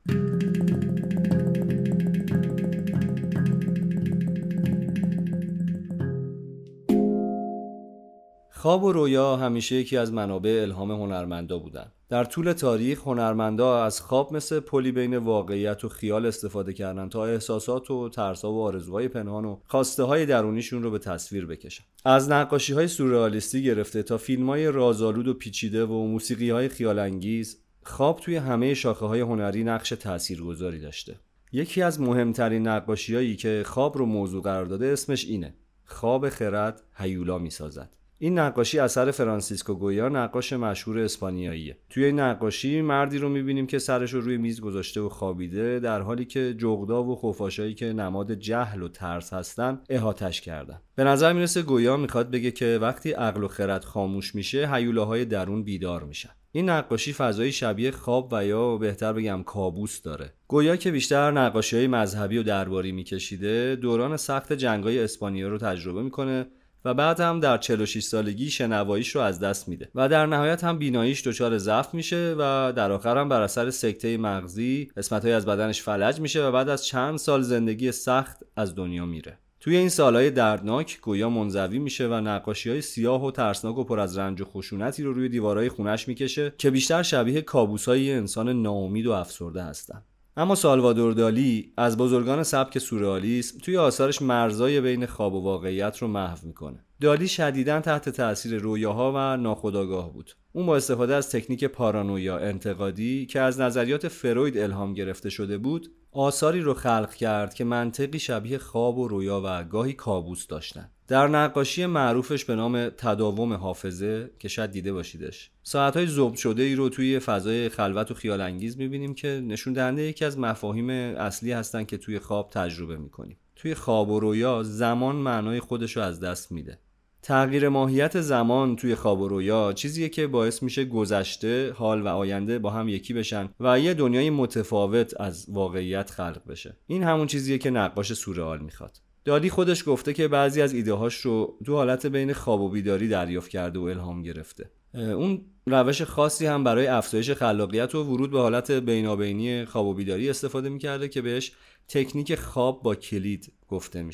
خواب و رویا همیشه یکی از منابع الهام هنرمندا بودن. در طول تاریخ هنرمندا از خواب مثل پلی بین واقعیت و خیال استفاده کردن تا احساسات و ترس‌ها و آرزوهای پنهان و خواسته‌های درونیشون رو به تصویر بکشن. از نقاشی‌های سورئالیستی گرفته تا فیلم‌های رازآلود و پیچیده و موسیقی‌های خیال‌انگیز، خواب توی همه شاخه‌های هنری نقش تاثیرگذاری داشته. یکی از مهمترین نقاشی‌هایی که خواب رو موضوع قرار داده اسمش اینه: خواب خرد هیولا می‌سازد. این نقاشی اثر فرانسیسکو گویا، نقاش مشهور اسپانیاییه. توی این نقاشی مردی رو می‌بینیم که سرش رو روی میز گذاشته و خوابیده، در حالی که جغدا و خفاشایی که نماد جهل و ترس هستن احاطه‌اش کردن. به نظر میرسه گویا میخواد بگه که وقتی عقل و خرد خاموش میشه، هیولاهای درون بیدار میشن. این نقاشی فضایی شبیه خواب و یا بهتر بگم کابوس داره. گویا که بیشتر نقاشی‌های مذهبی و درباری میکشیده، دوران سخت جنگ‌های اسپانیا رو تجربه میکنه و بعد هم در 46 سالگی شنواییش رو از دست میده و در نهایت هم بیناییش دچار ضعف میشه و در آخر هم بر اثر سکته مغزی قسمت‌های از بدنش فلج میشه و بعد از چند سال زندگی سخت از دنیا میره. توی این سالهای دردناک گویا منزوی میشه و نقاشی‌های سیاه و ترسناک و پر از رنج و خشونتی رو روی دیوارهای خونش میکشه که بیشتر شبیه کابوس‌های انسان ناامید و افسرده هستن. اما سالوادور دالی از بزرگان سبک سورئالیسم توی آثارش مرزهای بین خواب و واقعیت رو محو میکنه. دالی شدیداً تحت تأثیر رویاها و ناخودآگاه بود. اون با استفاده از تکنیک پارانویا انتقادی که از نظریات فروید الهام گرفته شده بود، آثاری رو خلق کرد که منطقی شبیه خواب و رویا و گاهی کابوس داشتن. در نقاشی معروفش به نام تداوم حافظه که شاید دیده باشیدش، ساعت‌های ذوب شده ای رو توی فضای خلوت و خیال انگیز می‌بینیم که نشون دهنده یکی از مفاهیم اصلی هستن که توی خواب تجربه می‌کنیم. توی خواب و رویا زمان معنای خودش رو از دست میده. تغییر ماهیت زمان توی خواب و رویا چیزیه که باعث میشه گذشته، حال و آینده با هم یکی بشن و یه دنیای متفاوت از واقعیت خلق بشه. این همون چیزیه که نقاش سورئال میخواد. دالی خودش گفته که بعضی از ایده‌هاش رو تو حالت بین خواب و بیداری دریافت کرده و الهام گرفته. اون روش خاصی هم برای افزایش خلاقیت و ورود به حالت بینابینی خواب و بیداری استفاده میکرده که بهش تکنیک خواب با کلید گفته میشه.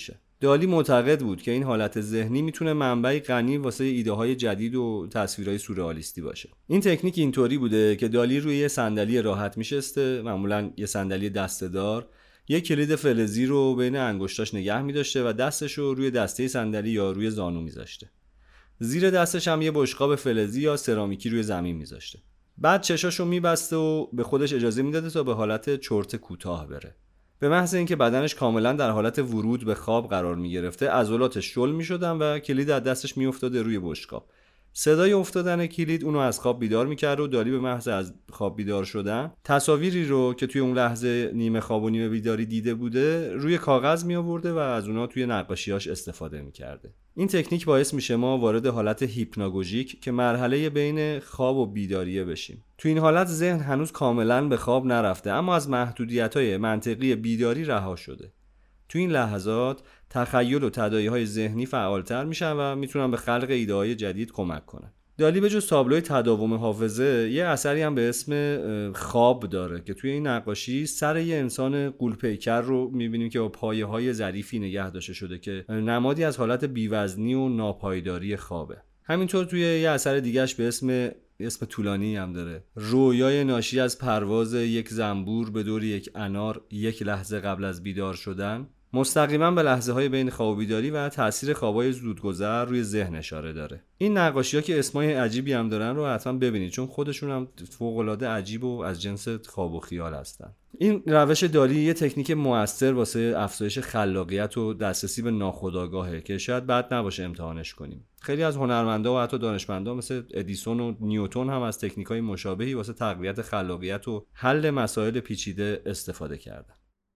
دالی معتقد بود که این حالت ذهنی میتونه منبعی غنی واسه ایده های جدید و تصویرهای سورئالیستی باشه. این تکنیک اینطوری بوده که دالی روی یه صندلی راحت میشسته، معمولا یه صندلی دسته‌دار، یه کلید فلزی رو بین انگشتاش نگه می‌داشته و دستش رو روی دسته صندلی یا روی زانو می‌ذاشته. زیر دستش هم یه بشقاب فلزی یا سرامیکی روی زمین می‌ذاشته. بعد چشاشو می‌بسته و به خودش اجازه میداده تا به حالت چرت کوتاه بره. به محض اینکه بدنش کاملا در حالت ورود به خواب قرار می‌گرفته، عضلاتش شل می‌شدن و کلید از دستش می‌افتاده روی بشقاب. صدای افتادن کلید اونو از خواب بیدار می‌کرد و دالی به محض از خواب بیدار شدن تصاویری رو که توی اون لحظه نیمه خواب و نیمه بیداری دیده بوده روی کاغذ می‌آورده و از اونها توی نقاشی‌هاش استفاده می‌کرده. این تکنیک باعث میشه ما وارد حالت هیپناگوژیک که مرحله بین خواب و بیداریه بشیم. تو این حالت ذهن هنوز کاملا به خواب نرفته، اما از محدودیت‌های منطقی بیداری رها شده. تو این لحظات تخیل و تداعی‌های ذهنی فعالتر میشن و میتونن به خلق ایده‌های جدید کمک کنن. دالی به جز تابلوی تداوم حافظه یه اثری هم به اسم خواب داره که توی این نقاشی سر یه انسان غول‌پیکر رو میبینیم که با پایه‌های ظریفی نگه داشته شده که نمادی از حالت بیوزنی و ناپایداری خوابه. همینطور توی یه اثر دیگه‌اش به اسم طولانی هم داره، رویای ناشی از پرواز یک زنبور به دور یک انار یک لحظه قبل از بیدار شدن، مستقیما به لحظه های بین خواب و بیداری و تاثیر خوابای زودگذر روی ذهن اشاره داره. این نقاشی‌ها که اسمای عجیبی هم دارن رو حتما ببینید، چون خودشون هم فوق‌العاده عجیب و از جنس خواب و خیال هستن. این روش دالی یه تکنیک موثر واسه افزایش خلاقیت و دسترسی به ناخودآگاهه که شاید بد نباشه امتحانش کنیم. خیلی از هنرمندا و حتی دانشمندا مثل ادیسون و نیوتن هم از تکنیک‌های مشابهی واسه تقویت خلاقیت و حل مسائل پیچیده استفاده کردن.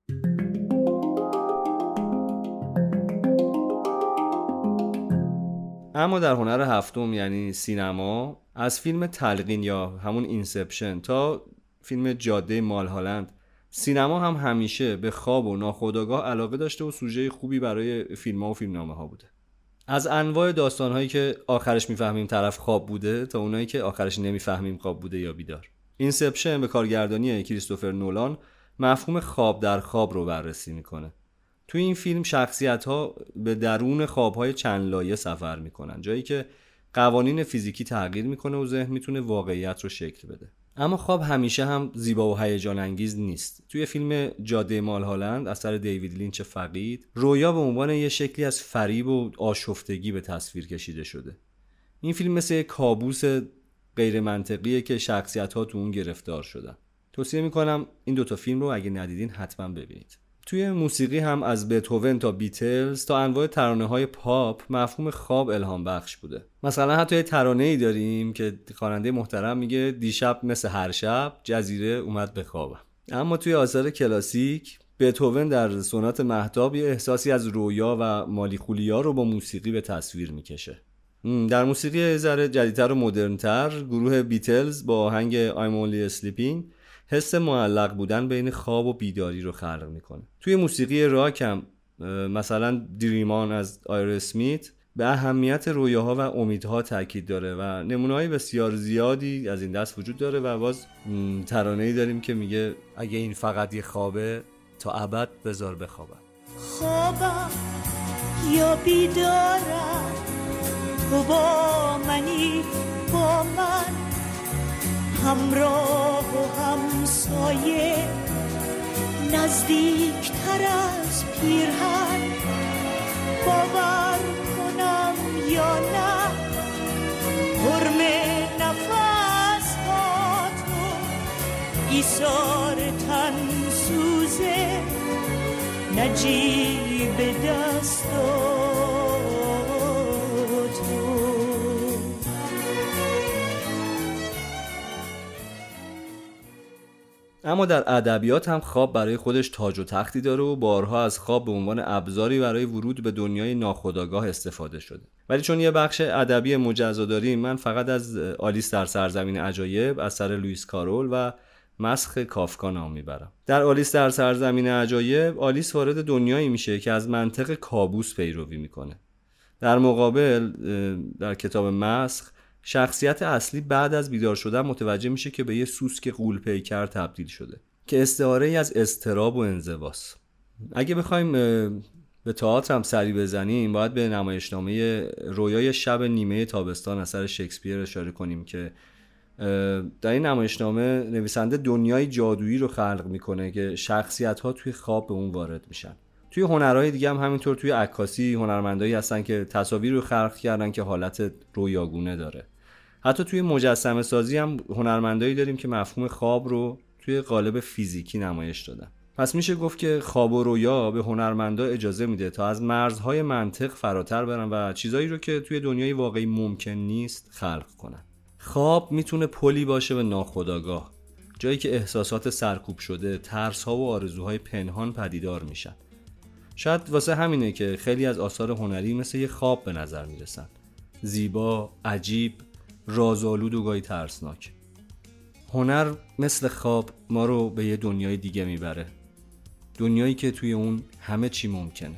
اما در هنر هفتم یعنی سینما، از فیلم تلقین یا همون اینسپشن تا فیلم جاده مالهالند، سینما هم همیشه به خواب و ناخودآگاه علاقه داشته و سوژه خوبی برای فیلم‌ها و فیلمنامه‌ها بوده. از انواع داستان‌هایی که آخرش می‌فهمیم طرف خواب بوده تا اونایی که آخرش نمی‌فهمیم خواب بوده یا بیدار. اینسپشن به کارگردانی کریستوفر نولان مفهوم خواب در خواب رو بررسی می‌کنه. توی این فیلم شخصیت‌ها به درون خواب‌های چند لایه سفر می‌کنن، جایی که قوانین فیزیکی تغییر می‌کنه و ذهن می‌تونه واقعیت رو شکل بده. اما خواب همیشه هم زیبا و هیجان انگیز نیست. توی فیلم جاده مالهالند اثر دیوید لینچ فقید، رویا به عنوان یه شکلی از فریب و آشفتگی به تصویر کشیده شده. این فیلم مثل یک کابوس غیر منطقیه که شخصیت‌ها تو اون گرفتار شدن. توصیه می‌کنم این دوتا فیلم رو اگه ندیدین حتما ببینید. توی موسیقی هم از بتهوون تا بیتلز تا انواع ترانه‌های پاپ مفهوم خواب الهام بخش بوده. مثلا حتی یه ترانه‌ای داریم که خواننده محترم میگه دیشب مثل هر شب جزیره اومد به خوابم. اما توی آثار کلاسیک بتهوون در سونات مهتاب یه احساسی از رویا و مالیخولیا رو با موسیقی به تصویر میکشه. در موسیقی ذره جدیدتر و مدرن‌تر گروه بیتلز با آهنگ I'm Only Sleeping حس معلق بودن بین خواب و بیداری رو خلق میکنه. توی موسیقی راک هم مثلا دریمان از آیرسمیت به اهمیت رویاها و امیدها تاکید داره و نمونه‌های بسیار زیادی از این دست وجود داره و باز ترانه‌ای داریم که میگه اگه این فقط یه خوابه تا ابد بذار بخوابم. خوابم یا بیدارم تو با منی، با من همراه و همسایه، نزدیکتر از پیرهن، باور کنم یا نه حرم نفس ها تو، ایثار تن سوزه، نجیب دستا اما در ادبیات هم خواب برای خودش تاج و تختی داره و بارها از خواب به عنوان ابزاری برای ورود به دنیای ناخودآگاه استفاده شده. ولی چون یه بخش ادبی مجزا داریم، من فقط از آلیس در سرزمین عجایب اثر لوئیس کارول و مسخ کافکا نام میبرم. در آلیس در سرزمین عجایب آلیس وارد دنیایی میشه که از منطق کابوس پیروی میکنه. در مقابل در کتاب مسخ شخصیت اصلی بعد از بیدار شدن متوجه میشه که به یه سوسک غول‌پیکر تبدیل شده که استعاره ای از اضطراب و انزواست. اگه بخوایم به تئاتر هم سری بزنیم باید به نمایشنامه رویای شب نیمه تابستان اثر شکسپیر اشاره کنیم که در این نمایشنامه نویسنده دنیای جادویی رو خلق میکنه که شخصیت‌ها توی خواب به اون وارد میشن. توی هنرهای دیگه هم همینطور، توی عکاسی هنرمندایی هستن که تصاویر رو خلق کردن که حالت رویاگونه داره. حتی توی مجسمه سازی هم هنرمندایی داریم که مفهوم خواب رو توی قالب فیزیکی نمایش دادن. پس میشه گفت که خواب و رویا به هنرمندا اجازه میده تا از مرزهای منطق فراتر برن و چیزایی رو که توی دنیای واقعی ممکن نیست خلق کنن. خواب میتونه پلی باشه به ناخودآگاه، جایی که احساسات سرکوب شده، ترس‌ها و آرزوهای پنهان پدیدار میشن. شاید واسه همینه که خیلی از آثار هنری مثل یه خواب به نظر میرسن. زیبا، عجیب، رازآلود و گاهی ترسناک. هنر مثل خواب ما رو به یه دنیای دیگه میبره. دنیایی که توی اون همه چی ممکنه.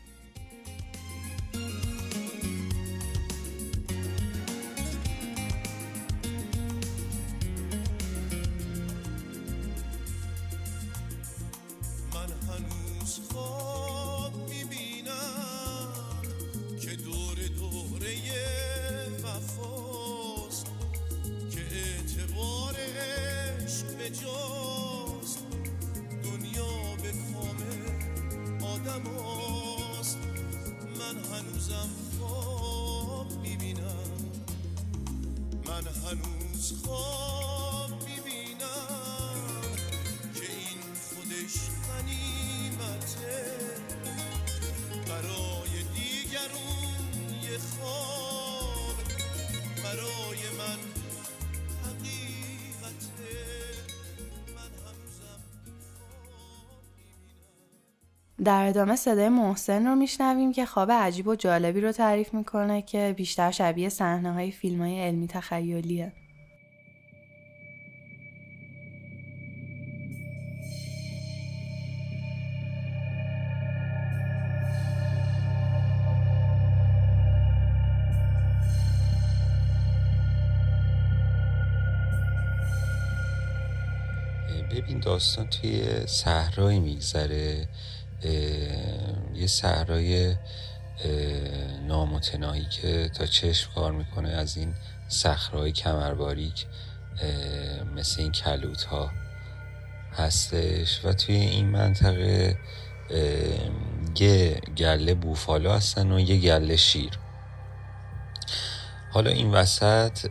در ادامه صدای محسن رو میشنویم که خواب عجیب و جالبی رو تعریف میکنه که بیشتر شبیه صحنه‌های فیلم‌های علمی تخیلیه. ببین داستان توی صحرایی میگذره، یه صحرای نامتناهی که تا چشم کار میکنه از این صخره‌های کمرباریک مثل این کلوت‌ها هستش و توی این منطقه یه گله بوفالو هستن و یه گله شیر. حالا این وسط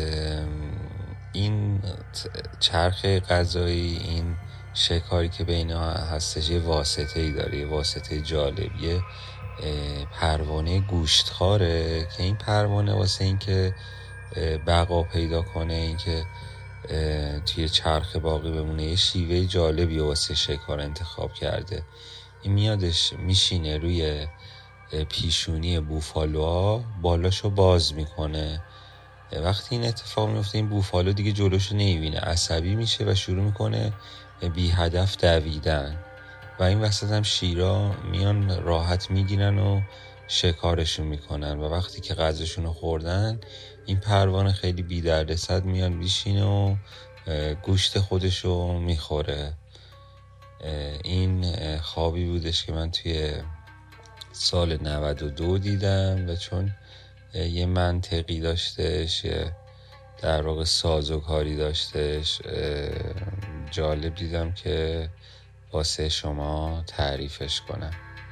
این چرخ غذایی، این شکاری که بین ها هستش یه واسطه‌ای داره، یه واسطه جالب، یه پروانه گوشتخواره که این پروانه واسه این که بقا پیدا کنه، این که توی چرخ باقی بمونه، یه شیوه جالبی واسه شکار انتخاب کرده. این میادش میشینه روی پیشونی بوفالوها، بالاشو باز میکنه. وقتی این اتفاق میفته این بوفالو دیگه جلوشو نمیبینه، عصبی میشه و شروع میکنه بی هدف دویدن و این وسط هم شیرا میان راحت میگیرن و شکارشون میکنن و وقتی که غذاشون رو خوردن این پروانه خیلی بی دردسر میان بیشینه و گوشت خودشو میخوره. این خوابی بودش که من توی سال 92 دیدم و چون یه منطقی داشتش، یه در واقع سازوکاری داشتش، جالب دیدم که واسه شما تعریفش کنم.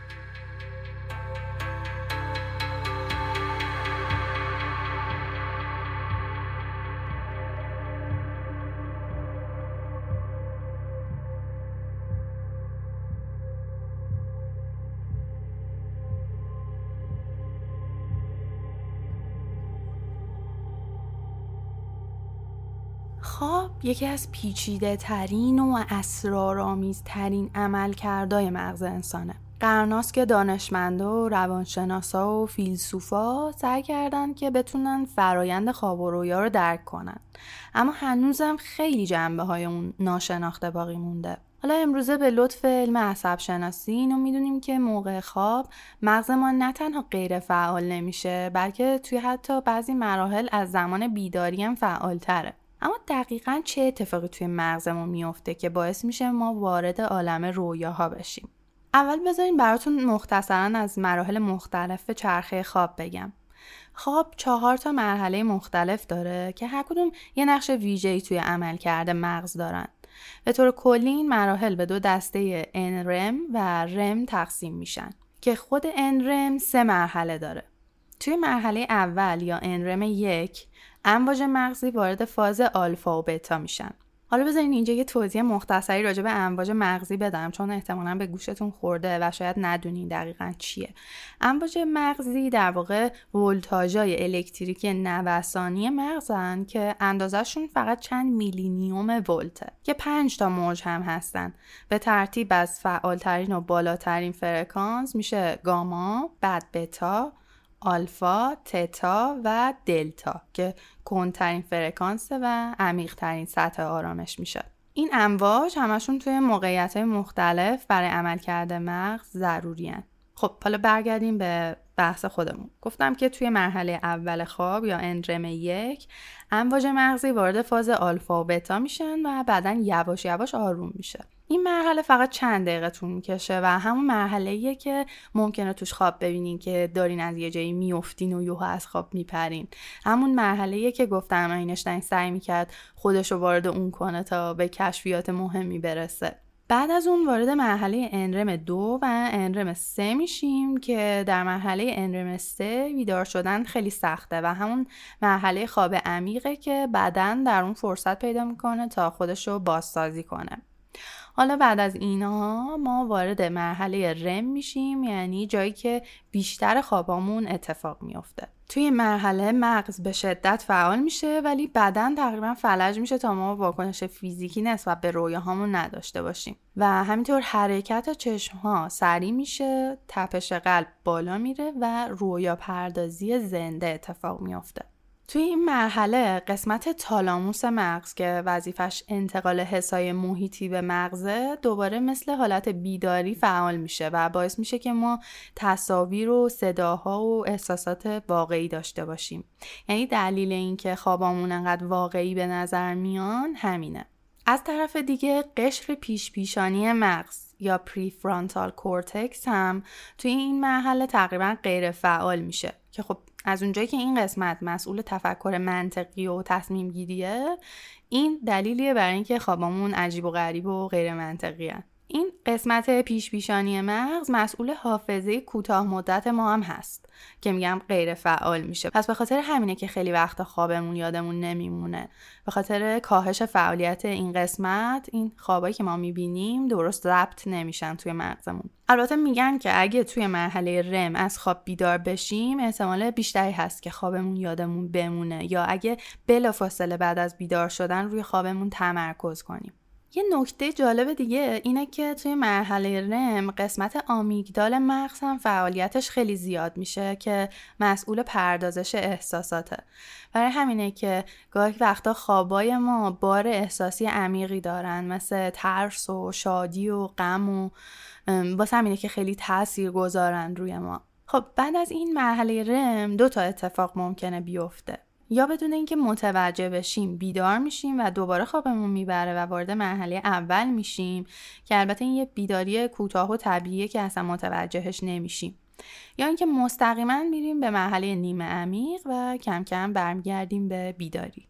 خواب یکی از پیچیده ترین و اسرارآمیزترین عملکردهای مغز انسانه. قرناست که دانشمندا و روانشناسا و فیلسوفا سعی کردن که بتونن فرایند خواب و رویا رو درک کنن، اما هنوزم خیلی جنبه‌های اون ناشناخته باقی مونده. حالا امروزه به لطف علم عصب شناسی اینو میدونیم که موقع خواب مغز ما نه تنها غیر فعال نمیشه، بلکه توی حتی بعضی مراحل از زمان بیداری هم فعال تره. اما دقیقاً چه اتفاقی توی مغزمون میفته که باعث میشه ما وارد عالم رویاها بشیم؟ اول بذارین براتون مختصراً از مراحل مختلف چرخه خواب بگم. خواب 4 تا مرحله مختلف داره که هر کدوم یه نقش ویژه‌ای توی عملکرد مغز دارن. به طور کلی این مراحل به 2 دسته NREM و REM تقسیم میشن که خود NREM 3 مرحله داره. توی مرحله اول یا NREM 1 امواج مغزی وارد فاز آلفا و بتا میشن. حالا بذارین اینجا یه توضیح مختصری راجع به امواج مغزی بدم چون احتمالاً به گوشتون خورده و شاید ندونین دقیقاً چیه. امواج مغزی در واقع ولتاژهای الکتریکی نوسانی مغزن که اندازه‌شون فقط چند میلینیوم ولته که 5 تا موج هم هستن. به ترتیب از فعالترین و بالاترین فرکانس میشه گاما، بعد بتا، آلفا، تتا و دلتا که کندترین فرکانسه و عمیق‌ترین سطح آرامش میشه. این امواج همشون توی موقعیت‌های مختلف برای عملکرد مغز ضروری هن. خب حالا برگردیم به بحث خودمون. گفتم که توی مرحله اول خواب یا NREM 1 امواج مغزی وارد فاز آلفا و بتا میشن و بعدن یواش یواش آروم میشه. این مرحله فقط چند دقیقه طول میکشه و همون مرحله‌ایه که ممکنه توش خواب ببینین که دارین از یه جایی میافتین و یهو از خواب میپرین. همون مرحله‌ایه که گفتم اینشتین سعی میکرد خودشو وارد اون کنه تا به کشفیات مهمی برسه. بعد از اون وارد مرحله NREM 2 و NREM 3 میشیم که در مرحله NREM 3 بیدار شدن خیلی سخته و همون مرحله خواب عمیقه که بدن در اون فرصت پیدا میکنه تا خودشو بازسازی کنه. حالا بعد از اینا ما وارد مرحله REM میشیم، یعنی جایی که بیشتر خوابامون اتفاق میفته. توی مرحله مغز به شدت فعال میشه ولی بدن تقریبا فلج میشه تا ما واکنش فیزیکی نسبت به رویاهامون نداشته باشیم و همینطور حرکت چشم‌ها سریع میشه، تپش قلب بالا میره و رویا پردازی زنده اتفاق میفته. توی این مرحله قسمت تالاموس مغز که وظیفش انتقال حسای محیطی به مغزه دوباره مثل حالت بیداری فعال میشه و باعث میشه که ما تصاویر و صداها و احساسات واقعی داشته باشیم. یعنی دلیل این که خوابامون انقدر واقعی به نظر میان همینه. از طرف دیگه قشر پیشانی مغز یا پریفرانتال کورتکس هم توی این مرحله تقریبا غیر فعال میشه که خب از اونجایی که این قسمت مسئول تفکر منطقی و تصمیم گیریه، این دلیلیه برای اینکه خوابامون عجیب و غریب و غیر منطقیه. این قسمت پیشانی مغز مسئول حافظه کوتاه مدت ما هم هست که میگم غیر فعال میشه. پس به خاطر همینه که خیلی وقتا خوابمون یادمون نمیمونه. به خاطر کاهش فعالیت این قسمت این خوابایی که ما میبینیم درست ضبط نمیشن توی مغزمون. البته میگن که اگه توی مرحله رم از خواب بیدار بشیم احتمال بیشتری هست که خوابمون یادمون بمونه یا اگه بلافاصله بعد از بیدار شدن روی خوابمون تمرکز کنیم. یه نکته جالب دیگه اینه که توی مرحله رم قسمت آمیگدال مغز هم فعالیتش خیلی زیاد میشه که مسئول پردازش احساساته. برای همینه که گاهی وقتا خوابای ما بار احساسی عمیقی دارن مثل ترس و شادی و غم و واسه همینه که خیلی تأثیر گذارن روی ما. خب بعد از این مرحله رم 2 تا اتفاق ممکنه بیفته. یا بدون اینکه متوجه بشیم بیدار میشیم و دوباره خوابمون میبره و وارد مرحله اول میشیم که البته این یه بیداری کوتاه و طبیعیه که اصلا متوجهش نمیشیم. یا اینکه مستقیما میریم به مرحله نیمه عمیق و کم کم برمیگردیم به بیداری.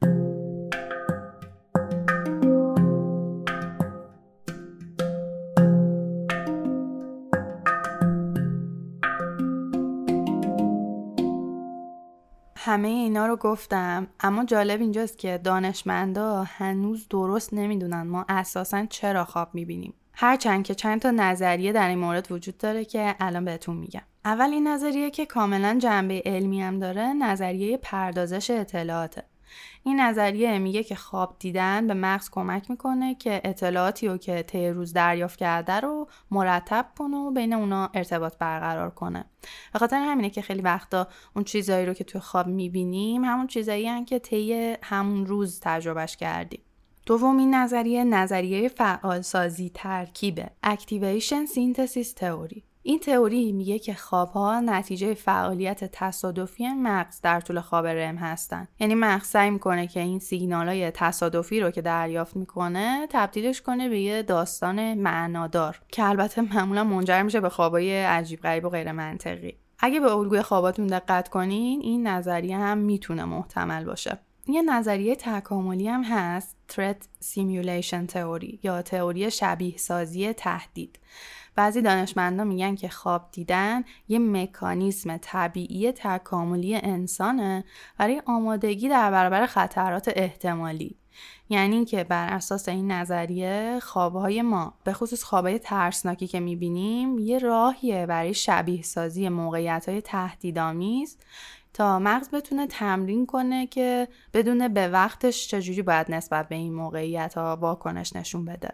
همه اینا رو گفتم، اما جالب اینجاست که دانشمندا هنوز درست نمیدونن ما اساساً چرا خواب میبینیم. هرچند که چند تا نظریه در این مورد وجود داره که الان بهتون میگم. اول این نظریه که کاملاً جنبه علمی هم داره، نظریه پردازش اطلاعاته. این نظریه میگه که خواب دیدن به مغز کمک میکنه که اطلاعاتی رو که طی روز دریافت کرده رو مرتب کنه و بین اونا ارتباط برقرار کنه. به خاطر همینه که خیلی وقتا اون چیزایی رو که توی خواب میبینیم همون چیزایی هن که طی همون روز تجربهش کردیم. دومین نظریه فعال سازی ترکیبه، Activation Synthesis Theory. این تئوری میگه که خواب‌ها نتیجه فعالیت تصادفی مغز در طول خواب رم هستن. یعنی مغز سعی میکنه که این سیگنال‌های تصادفی رو که دریافت میکنه تبدیلش کنه به یه داستان معنادار که البته معمولا منجر میشه به خوابای عجیب غریب و غیر منطقی. اگه به الگوی خواباتون دقت کنین این نظریه هم میتونه محتمل باشه. یه نظریه تکاملی هم هست، Threat Simulation Theory یا تئوری شبیه سازی تهدید. بعضی دانشمندان میگن که خواب دیدن یه مکانیزم طبیعی تکاملی انسانه برای آمادگی در برابر خطرات احتمالی. یعنی که بر اساس این نظریه خوابهای ما، به خصوص خوابهای ترسناکی که میبینیم، یه راهیه برای شبیه سازی موقعیت‌های تهدیدآمیز تا مغز بتونه تمرین کنه که بدونه به وقتش چجوری باید نسبت به این موقعیت‌ها واکنش نشون بده.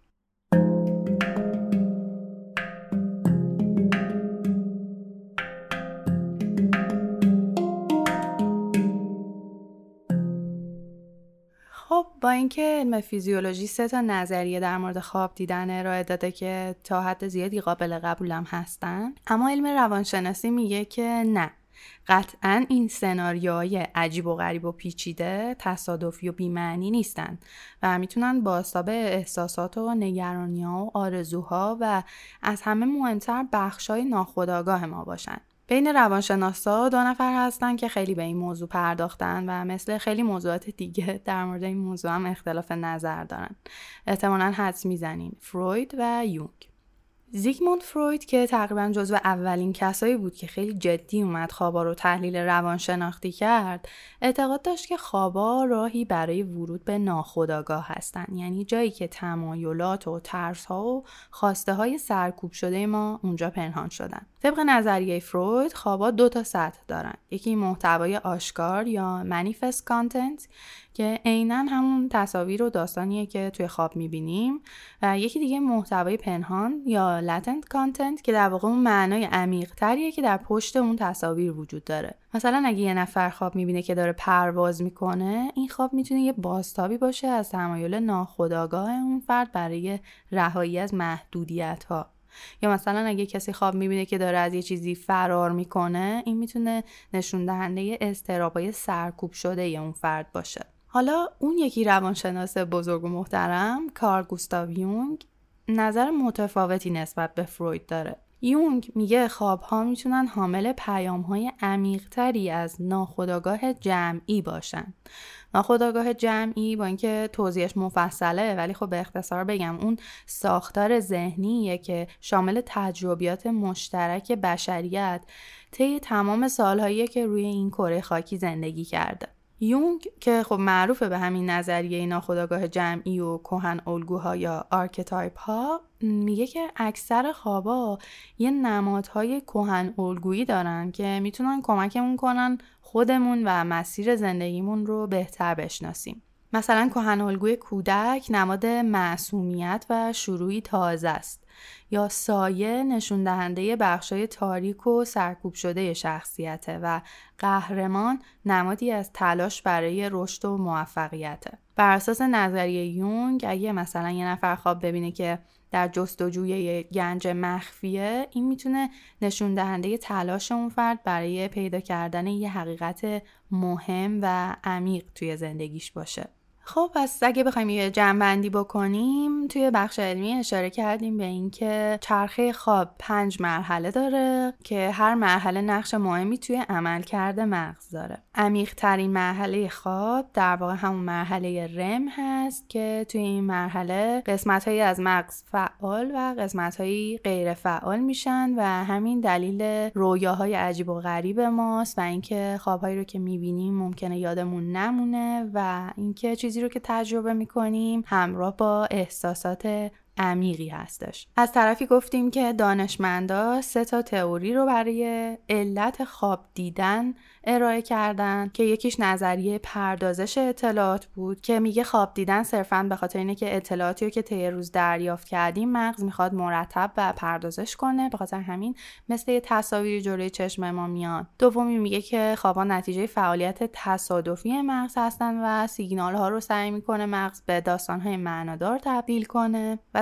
خب با اینکه علم فیزیولوژی 3 نظریه در مورد خواب دیدن ارائه داده که تا حد زیادی قابل قبولم هستن، اما علم روانشناسی میگه که نه، قطعاً این سناریوهای عجیب و غریب و پیچیده تصادفی و بی‌معنی نیستن و میتونن بازتاب احساسات و نگرانی‌ها و آرزوها و از همه مهمتر بخشای ناخودآگاه ما باشن. بین روانشناسا 2 نفر هستن که خیلی به این موضوع پرداختن و مثل خیلی موضوعات دیگه در مورد این موضوع هم اختلاف نظر دارن. احتمالاً حدس میزنین، فروید و یونگ. زیگموند فروید که تقریباً جزو اولین کسایی بود که خیلی جدی اومد خوابا رو تحلیل روانشناختی کرد، اعتقاد داشت که خوابا راهی برای ورود به ناخودآگاه هستن، یعنی جایی که تمایلات و ترس‌ها و خواسته‌های سرکوب شده ما اونجا پنهان شدن. طبق نظریه فروید خوابا 2 سطح دارن، یکی محتوای آشکار یا manifest content که عیناً همون تصاویر و داستانیه که توی خواب میبینیم، و یکی دیگه محتوای پنهان یا latent content که در واقع اون معنای عمیق تریه که در پشت اون تصاویر وجود داره. مثلا اگه یه نفر خواب میبینه که داره پرواز میکنه، این خواب میتونه یه بازتابی باشه از تمایل ناخودآگاه اون فرد برای رهایی از محدودیت‌ها. یا مثلا اگه کسی خواب میبینه که داره از یه چیزی فرار میکنه، این میتونه نشون دهنده اضطرابای سرکوب شده اون فرد باشه. حالا اون یکی روانشناس بزرگ و محترم، کارل گوستاو یونگ، نظر متفاوتی نسبت به فروید داره. یونگ میگه خواب‌ها میتونن حامل پیام‌های عمیق‌تری از ناخودآگاه جمعی باشن. ناخودآگاه جمعی با اینکه توضیحش مفصله، ولی خب به اختصار بگم اون ساختار ذهنیه که شامل تجربیات مشترک بشریت طی تمام سالهایی که روی این کره خاکی زندگی کرده. یونگ که خب معروفه به همین نظریه ناخودآگاه جمعی و کهن الگوها یا آرکتایپ ها، میگه که اکثر خوابا یه نمادهای کهن الگویی دارن که میتونن کمکمون کنن خودمون و مسیر زندگیمون رو بهتر بشناسیم. مثلا کهن الگوی کودک نماد معصومیت و شروعی تازه است، یا سایه نشون دهنده بخشای تاریک و سرکوب شده شخصیته و قهرمان نمادی از تلاش برای رشد و موفقیته. بر اساس نظریه یونگ اگه مثلا یه نفر خواب ببینه که در جستجوی یه گنج مخفیه، این میتونه نشون دهنده تلاش اون فرد برای پیدا کردن یه حقیقت مهم و عمیق توی زندگیش باشه. خب پس اگه بخوایم یه جمع‌بندی بکنیم، توی بخش علمی اشاره کردیم به این که چرخه خواب 5 مرحله داره که هر مرحله نقش مهمی توی عملکرد مغز داره. عمیق‌ترین مرحله خواب در واقع همون مرحله رم هست که توی این مرحله قسمت‌هایی از مغز فعال و قسمت‌هایی غیر فعال میشن و همین دلیل رویاهای عجیب و غریب ماست و اینکه خواب‌هایی رو که می‌بینیم ممکنه یادمون نمونه و اینکه چیزی رو که تجربه میکنیم همراه با احساسات عمیقی هستش. از طرفی گفتیم که دانشمندا 3 تئوری رو برای علت خواب دیدن ارائه کردن که یکیش نظریه پردازش اطلاعات بود که میگه خواب دیدن صرفاً به خاطر اینه که اطلاعاتی رو که طی روز دریافت کردیم مغز میخواد مرتب و پردازش کنه، به خاطر همین مثل یه تصاویری جلوی چشم ما میاد. دومی میگه که خوابا نتیجه فعالیت تصادفی مغز هستن و سیگنال ها رو سعی میکنه مغز به داستان های معنادار تبدیل کنه. و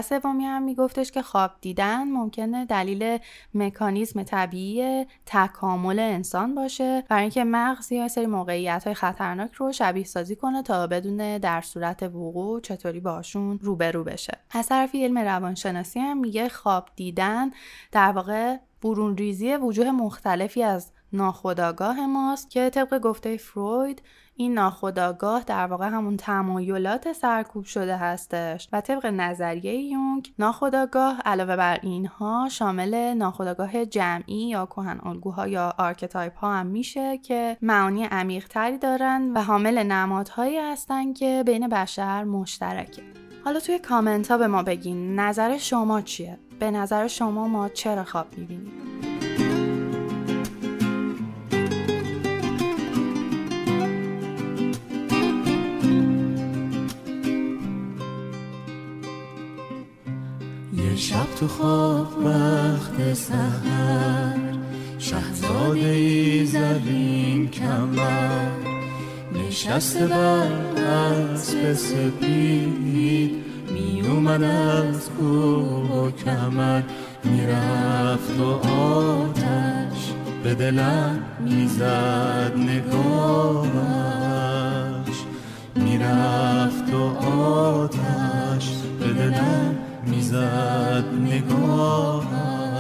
سومی هم میگفتش که خواب دیدن ممکنه دلیل مکانیزم طبیعی تکامل انسان باشه، برای اینکه مغز یه سری موقعیت‌های خطرناک رو شبیه سازی کنه تا بدون در صورت وقوع چطوری باشون روبرو بشه. از طرفی علم روانشناسی هم میگه خواب دیدن در واقع برون ریزی وجوه مختلفی از ناخودآگاه ماست که طبق گفته فروید این ناخودآگاه در واقع همون تمایلات سرکوب شده هستش و طبق نظریه یونگ ناخودآگاه علاوه بر اینها شامل ناخودآگاه جمعی یا کهن الگوها یا آرکتایپ ها هم میشه که معانی عمیق تری دارن و حامل نمادهایی هستن که بین بشر مشترکه. حالا توی کامنت ها به ما بگین نظر شما چیه؟ به نظر شما ما چرا خواب میبینیم؟ یه شب تو خواب وقت سحر شهزاده ای زرین کمر نشسته بر اسب سپید می اومد از کوه و کمر میرفت و آتش به دلم میزد نگاهش میرفت و آتش به دلم میزد نگاهش.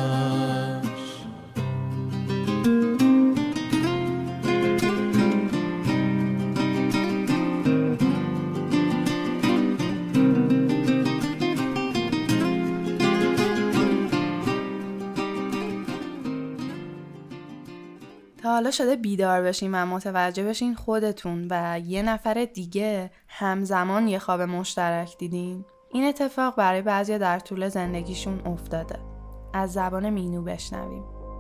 تا حالا شده بیدار بشین و متوجه بشین خودتون و یه نفر دیگه همزمان یه خواب مشترک دیدین؟ این اتفاق برای بعضیا در طول زندگیشون افتاده. از زبان مینو بشنویم.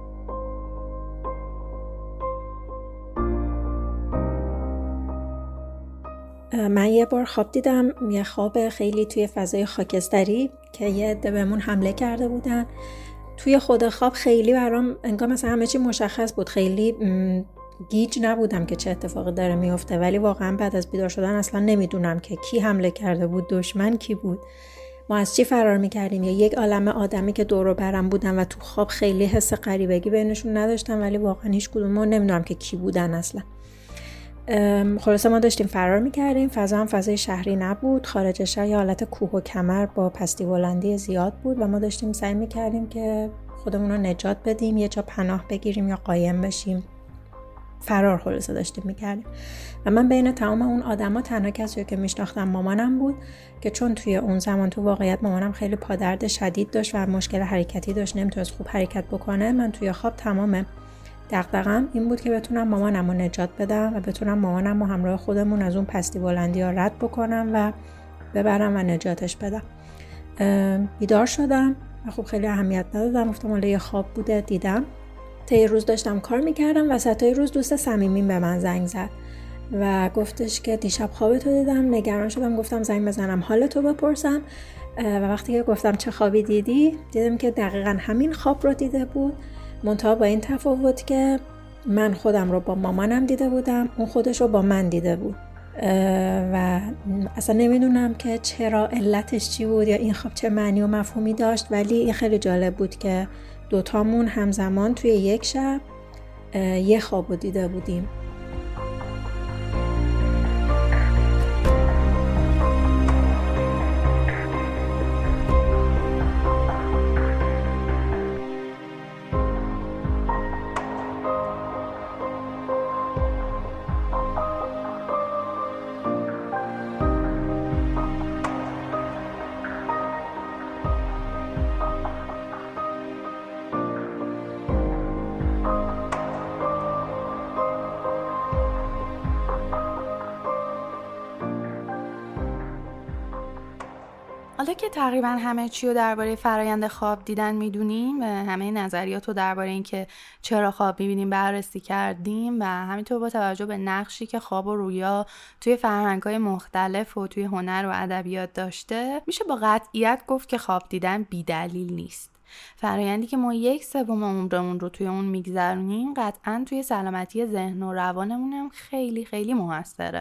من یه بار خواب دیدم، یه خواب خیلی توی فضای خاکستری که یه عده بهمون حمله کرده بودن. توی خود خواب خیلی برام انگار مثلا همه چی مشخص بود، خیلی گیج نبودم که چه اتفاقی داره میفته، ولی واقعا بعد از بیدار شدن اصلا نمیدونم که کی حمله کرده بود، دشمن کی بود، ما از چی فرار میکردیم، یا یک عالمه آدمی که دور و برم بودن و تو خواب خیلی حس غریبگی بینشون نداشتم، ولی واقعا هیچ کدوم ما نمیدونم که کی بودن اصلا. خلاصه ما داشتیم فرار میکردیم، فضا هم فضای شهری نبود، خارج شهر یه حالت کوه و کمر با پستی بلندی زیاد بود و ما داشتیم سعی میکردیم که خودمون رو نجات بدیم، یه جا پناه بگیریم یا قایم بشیم. فرار خلاصه داشتیم میکردیم و من بین تمام اون آدما تنها کسی که میشناختم مامانم بود که چون توی اون زمان تو واقعیت مامانم خیلی پادرد شدید داشت و مشکل حرکتی داشت، نمیتونست خوب حرکت بکنه. من توی خواب تمام دغدغه‌ام این بود که بتونم مامانم رو نجات بدم و بتونم مامانم رو همراه خودمون از اون پستی بلندی ها رد بکنم و ببرم و نجاتش بدم. بیدار شدم و خب خیلی اهمیت ندادم، گفتم حالا یه خواب بوده دیدم. طی روز داشتم کار میکردم، وسطای روز دوست صمیمیم به من زنگ زد و گفتش که دیشب خوابتو دیدم. نگران شدم، گفتم زنگ بزنم حالتو بپرسم و وقتی که گفتم چه خوابی دیدی، دیدم که دقیقاً همین خواب رو دیده بود، منتها با این تفاوت که من خودم رو با مامانم دیده بودم، اون خودش رو با من دیده بود و اصلا نمیدونم که چرا، علتش چی بود یا این خواب چه معنی و مفهومی داشت، ولی این خیلی جالب بود که دوتامون همزمان توی یک شب یه خواب رو دیده بودیم. حالا که تقریبا همه چی رو درباره فرایند خواب دیدن میدونیم و همه نظریات رو درباره این که چرا خواب میبینیم بررسی کردیم و همینطور با توجه به نقشی که خواب و رویا توی فرهنگ‌های مختلف و توی هنر و ادبیات داشته، میشه با قطعیت گفت که خواب دیدن بی‌دلیل نیست. فرایندی که ما 1/3 عمرمون رو توی اون میگذرونیم قطعاً توی سلامتی ذهن و روانمون هم خیلی خیلی موثره.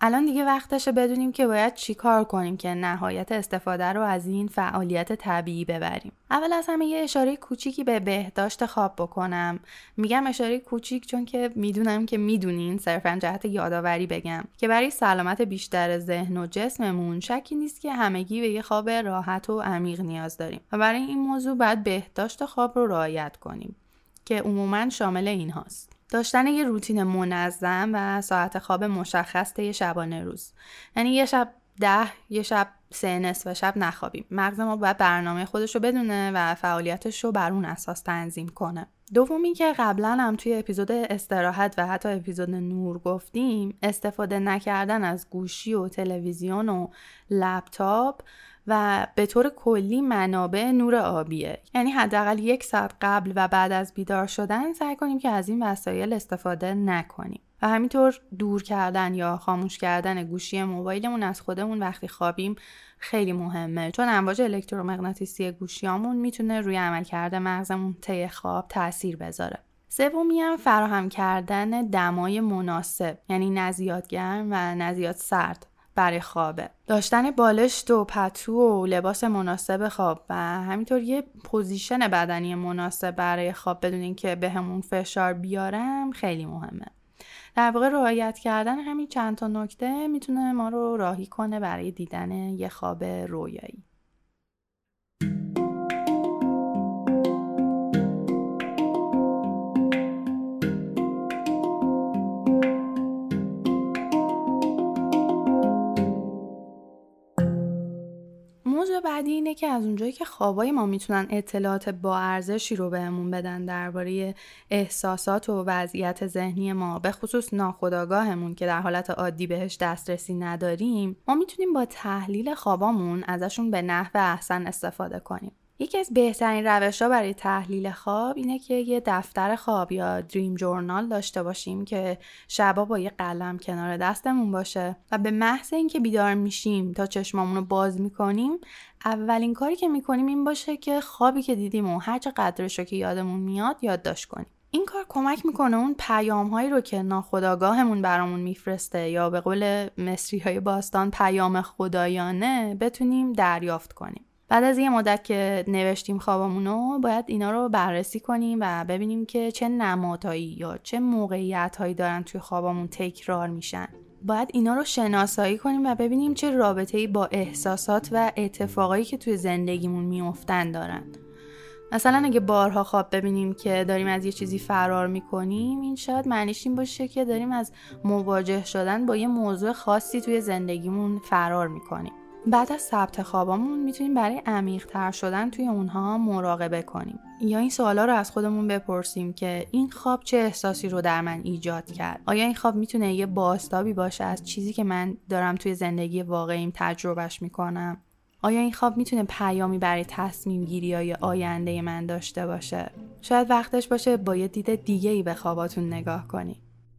الان دیگه وقتشه بدونیم که باید چی کار کنیم که نهایت استفاده رو از این فعالیت طبیعی ببریم. اول از همه یه اشاره کوچیکی به بهداشت خواب بکنم. میگم اشاره کوچیک چون که میدونم که میدونین، صرفاً جهت یادآوری بگم که برای سلامت بیشتر ذهن و جسممون شکی نیست که همگی به یه خواب راحت و عمیق نیاز داریم و برای این موضوع باید بهداشت خواب رو رعایت کنیم که عموماً شامل این هاست: داشتن یه روتین منظم و ساعت خواب مشخص طی شبانه روز. یعنی یه شب 10، یه شب 3 نصف شب نخوابیم. مغز ما باید برنامه خودش رو بدونه و فعالیتش رو بر اون اساس تنظیم کنه. دومی که قبلا هم توی اپیزود استراحت و حتی اپیزود نور گفتیم، استفاده نکردن از گوشی و تلویزیون و لپتاپ و به طور کلی منابع نور آبیه. یعنی حداقل 1 ساعت قبل و بعد از بیدار شدن سعی کنیم که از این وسایل استفاده نکنیم. و همینطور دور کردن یا خاموش کردن گوشی موبایلمون از خودمون وقتی خوابیم خیلی مهمه، چون امواج الکترومغناطیسی گوشیامون میتونه روی عملکرد مغزمون طی خواب تأثیر بذاره. سومی هم فراهم کردن دمای مناسب، یعنی نه زیاد گرم و نه زیاد سرد برای خوابه. داشتن بالشت و پتو و لباس مناسب خواب و همینطور یه پوزیشن بدنی مناسب برای خواب بدون اینکه بهمون فشار بیارم خیلی مهمه. در واقع رعایت کردن همین چند تا نکته میتونه ما رو راهی کنه برای دیدن یه خواب رویایی. موضوع بعدی اینه که از اونجایی که خوابای ما میتونن اطلاعات با ارزشی رو بهمون بدن درباره احساسات و وضعیت ذهنی ما، به خصوص ناخودآگاهمون که در حالت عادی بهش دسترسی نداریم، ما میتونیم با تحلیل خوابامون ازشون به نحو احسن استفاده کنیم. یکی از بهترین روش‌ها برای تحلیل خواب اینه که یه دفتر خواب یا دریم جورنال داشته باشیم که شبا با یه قلم کنار دستمون باشه و به محض اینکه بیدار میشیم تا چشمامون رو باز میکنیم، اولین کاری که میکنیم این باشه که خوابی که دیدیم و هر چقدرش رو که یادمون میاد یادداشت کنیم. این کار کمک میکنه اون پیام‌هایی رو که ناخودآگاهمون برامون میفرسته یا به قول مصری‌های باستان پیام خدایانه بتونیم دریافت کنیم. بعد از یه مدت که نوشتیم خوابمونو، باید اینا رو بررسی کنیم و ببینیم که چه نمادهایی یا چه موقعیت‌هایی دارن توی خوابمون تکرار میشن. باید اینا رو شناسایی کنیم و ببینیم چه رابطه‌ای با احساسات و اتفاقایی که توی زندگیمون میافتن دارن. مثلا اگه بارها خواب ببینیم که داریم از یه چیزی فرار میکنیم، این شاید معنیش این باشه که داریم از مواجه شدن با یه موضوع خاصی توی زندگیمون فرار میکنیم. بعد از ثبت خوابامون میتونیم برای عمیق‌تر شدن توی اونها مراقبه کنیم یا این سوالا رو از خودمون بپرسیم که این خواب چه احساسی رو در من ایجاد کرد؟ آیا این خواب میتونه یه بازتابی باشه از چیزی که من دارم توی زندگی واقعیم تجربهش میکنم؟ آیا این خواب میتونه پیامی برای تصمیم گیری یا آینده من داشته باشه؟ شاید وقتش باشه با یه دید دیگه‌ای به خواباتون نگاه کنی.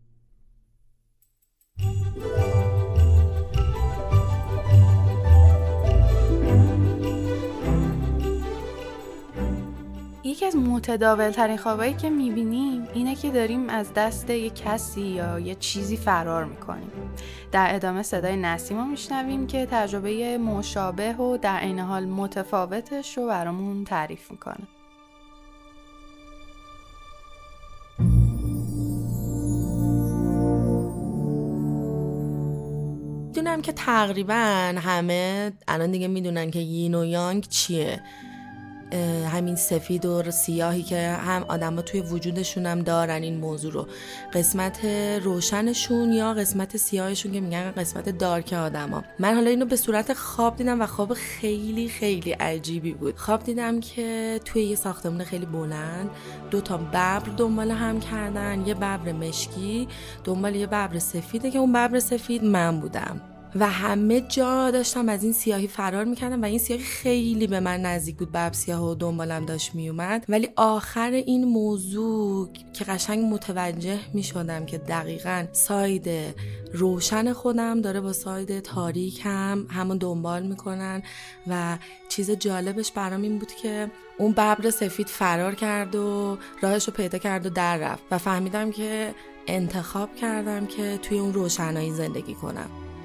یکی از متداول‌ترین خوابایی که می‌بینیم اینه که داریم از دست یه کسی یا یه چیزی فرار می‌کنیم. در ادامه صدای نسیم رو میشنویم که تجربه مشابه و در عین حال متفاوتش رو برامون تعریف میکنه. میدونم که تقریبا همه الان دیگه میدونن که یین و یانگ چیه. همین سفید و سیاهی که هم آدم ها توی وجودشون هم دارن این موضوع رو، قسمت روشنشون یا قسمت سیاهشون که میگن قسمت دارک آدم ها. من حالا اینو به صورت خواب دیدم و خواب خیلی خیلی عجیبی بود. خواب دیدم که توی یه ساختمون خیلی بلند 2 تا ببر دنبال هم کردن، یه ببر مشکی دنبال یه ببر سفیده که اون ببر سفید من بودم و همه جا داشتم از این سیاهی فرار میکردم و این سیاهی خیلی به من نزدیک بود، ببر سیاه و دنبالم داشت میومد. ولی آخر این موضوع که قشنگ متوجه میشدم که دقیقاً ساید روشن خودم داره با ساید تاریک همون دنبال میکنن و چیز جالبش برام این بود که اون ببر سفید فرار کرد و راهش رو پیدا کرد و در رفت و فهمیدم که انتخاب کردم که توی اون روشنایی زندگی کنم.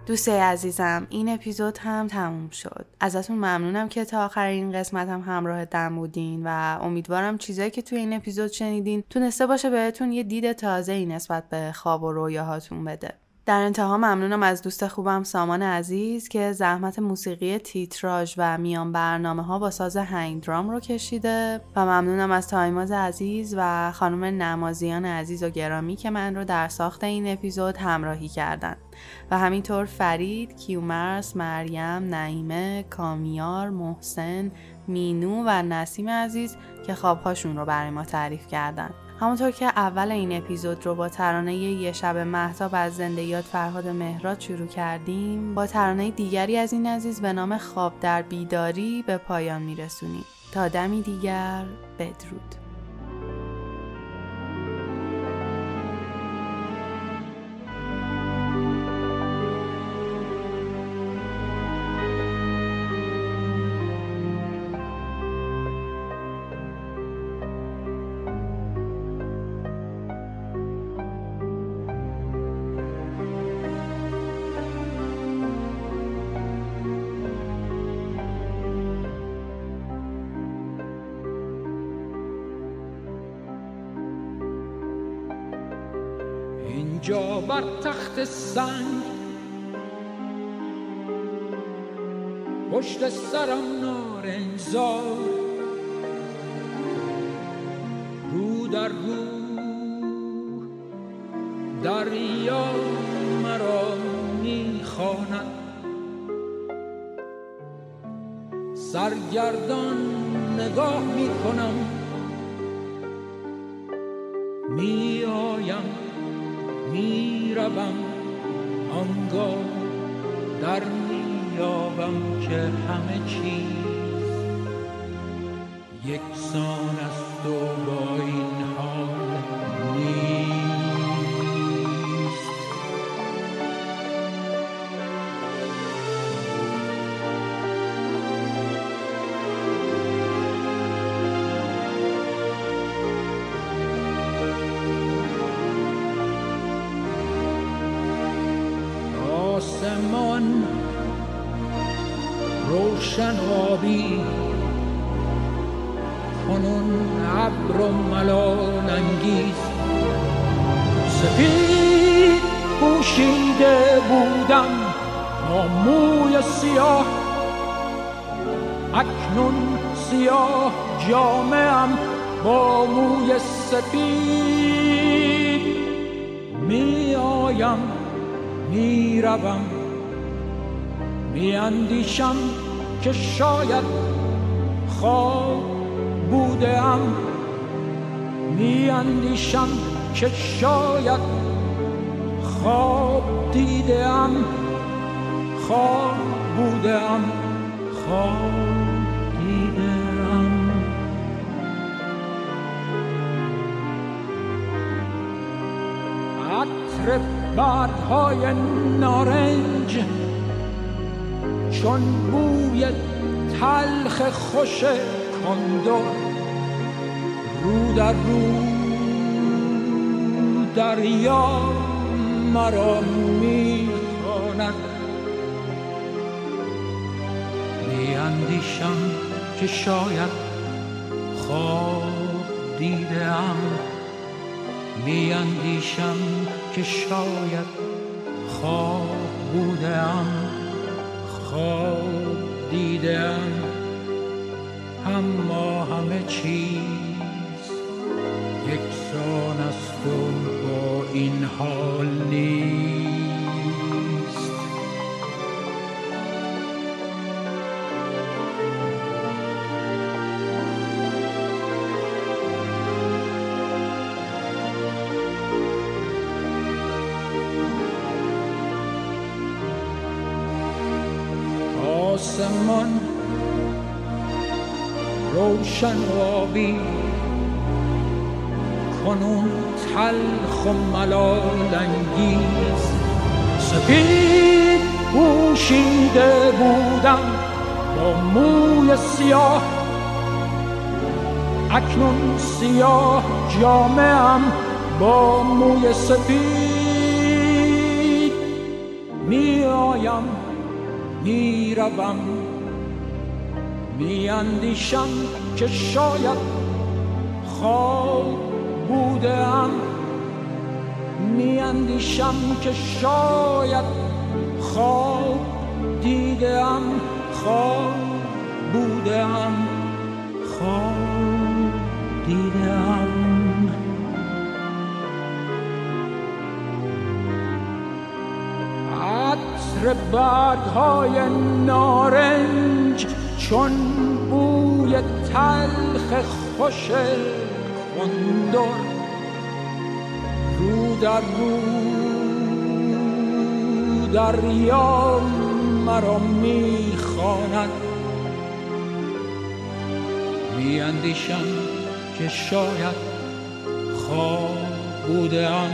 دوستای عزیزم، این اپیزود هم تموم شد. ازتون ممنونم که تا آخر این قسمت هم همراهتم بودین و امیدوارم چیزایی که توی این اپیزود شنیدین تونسته باشه بهتون یه دید تازه‌ای نسبت به خواب و رویاهاتون بده. در انتها ممنونم از دوست خوبم سامان عزیز که زحمت موسیقی تیتراژ و میان برنامه‌ها با ساز هنگ درام رو کشیده و ممنونم از تایماز عزیز و خانم نمازیان عزیز و گرامی که من رو در ساخت این اپیزود همراهی کردن و همینطور فرید، کیومرس، مریم، نعیمه، کامیار، محسن، مینو و نسیم عزیز که خوابهاشون رو برای ما تعریف کردن. همونطور که اول این اپیزود رو با ترانه یه شب مهتاب از زنده‌یاد فرهاد مهراد شروع کردیم، با ترانه دیگری از این عزیز به نام خواب در بیداری به پایان میرسونیم. تا دمی دیگر، بدرود. اینجا بر تخت سنگ پشت سرم نارنجزار، رو در رو دریا مرا میخواند، سرگردان نگاه میکنم، میآیم میروم، آنگاه در میابم که همه چیز یکسان است و با این حال نیست. آسمان روشن آبی کنون ابر و ملال انگیز، سپید پوشیده بودم با موی سیاه، اکنون سیاه جامه‌ام با موی سپید، می آیم می روم، می اندیشم که شاید خواب بودم، می اندیشم که شاید خواب دیدم، خواب بودم، خواب دیدم. عطر برگ‌های نارنج چون بوی تلخ خوش کندر، رو در رو دریا مرا میخواند، میاندیشم که شاید خواب دیدم، میاندیشم که شاید خواب بودم، خواب دیدم، اما همه چیز یکسان است و با این حال نیست. آسمان روشن و آبی کنون تلخ و ملال انگیز، سپید پوشیده بودم با موی سیاه، اکنون سیاه جامه‌ام با موی سپید، می آیم پایم میروم، میاندیشم که شاید خواب بودم، میاندیشم که شاید خواب دیدم، خواب بودم، خواب دیدم. عطر برگ‌های نارنج چون بوی تلخ خوش خندر رو در رو دریا مرا میخواند، میاندیشم که شاید خواب بودم،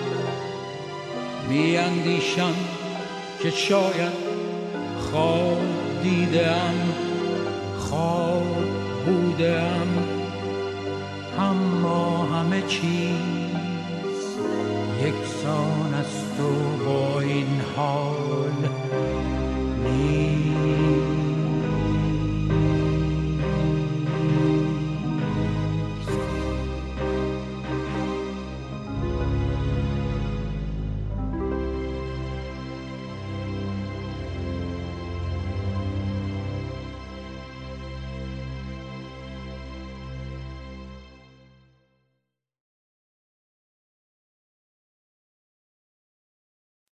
میاندیشم که شاید خواب دیدم، خواب بودم، اما همه چیز یکسان است و با این حال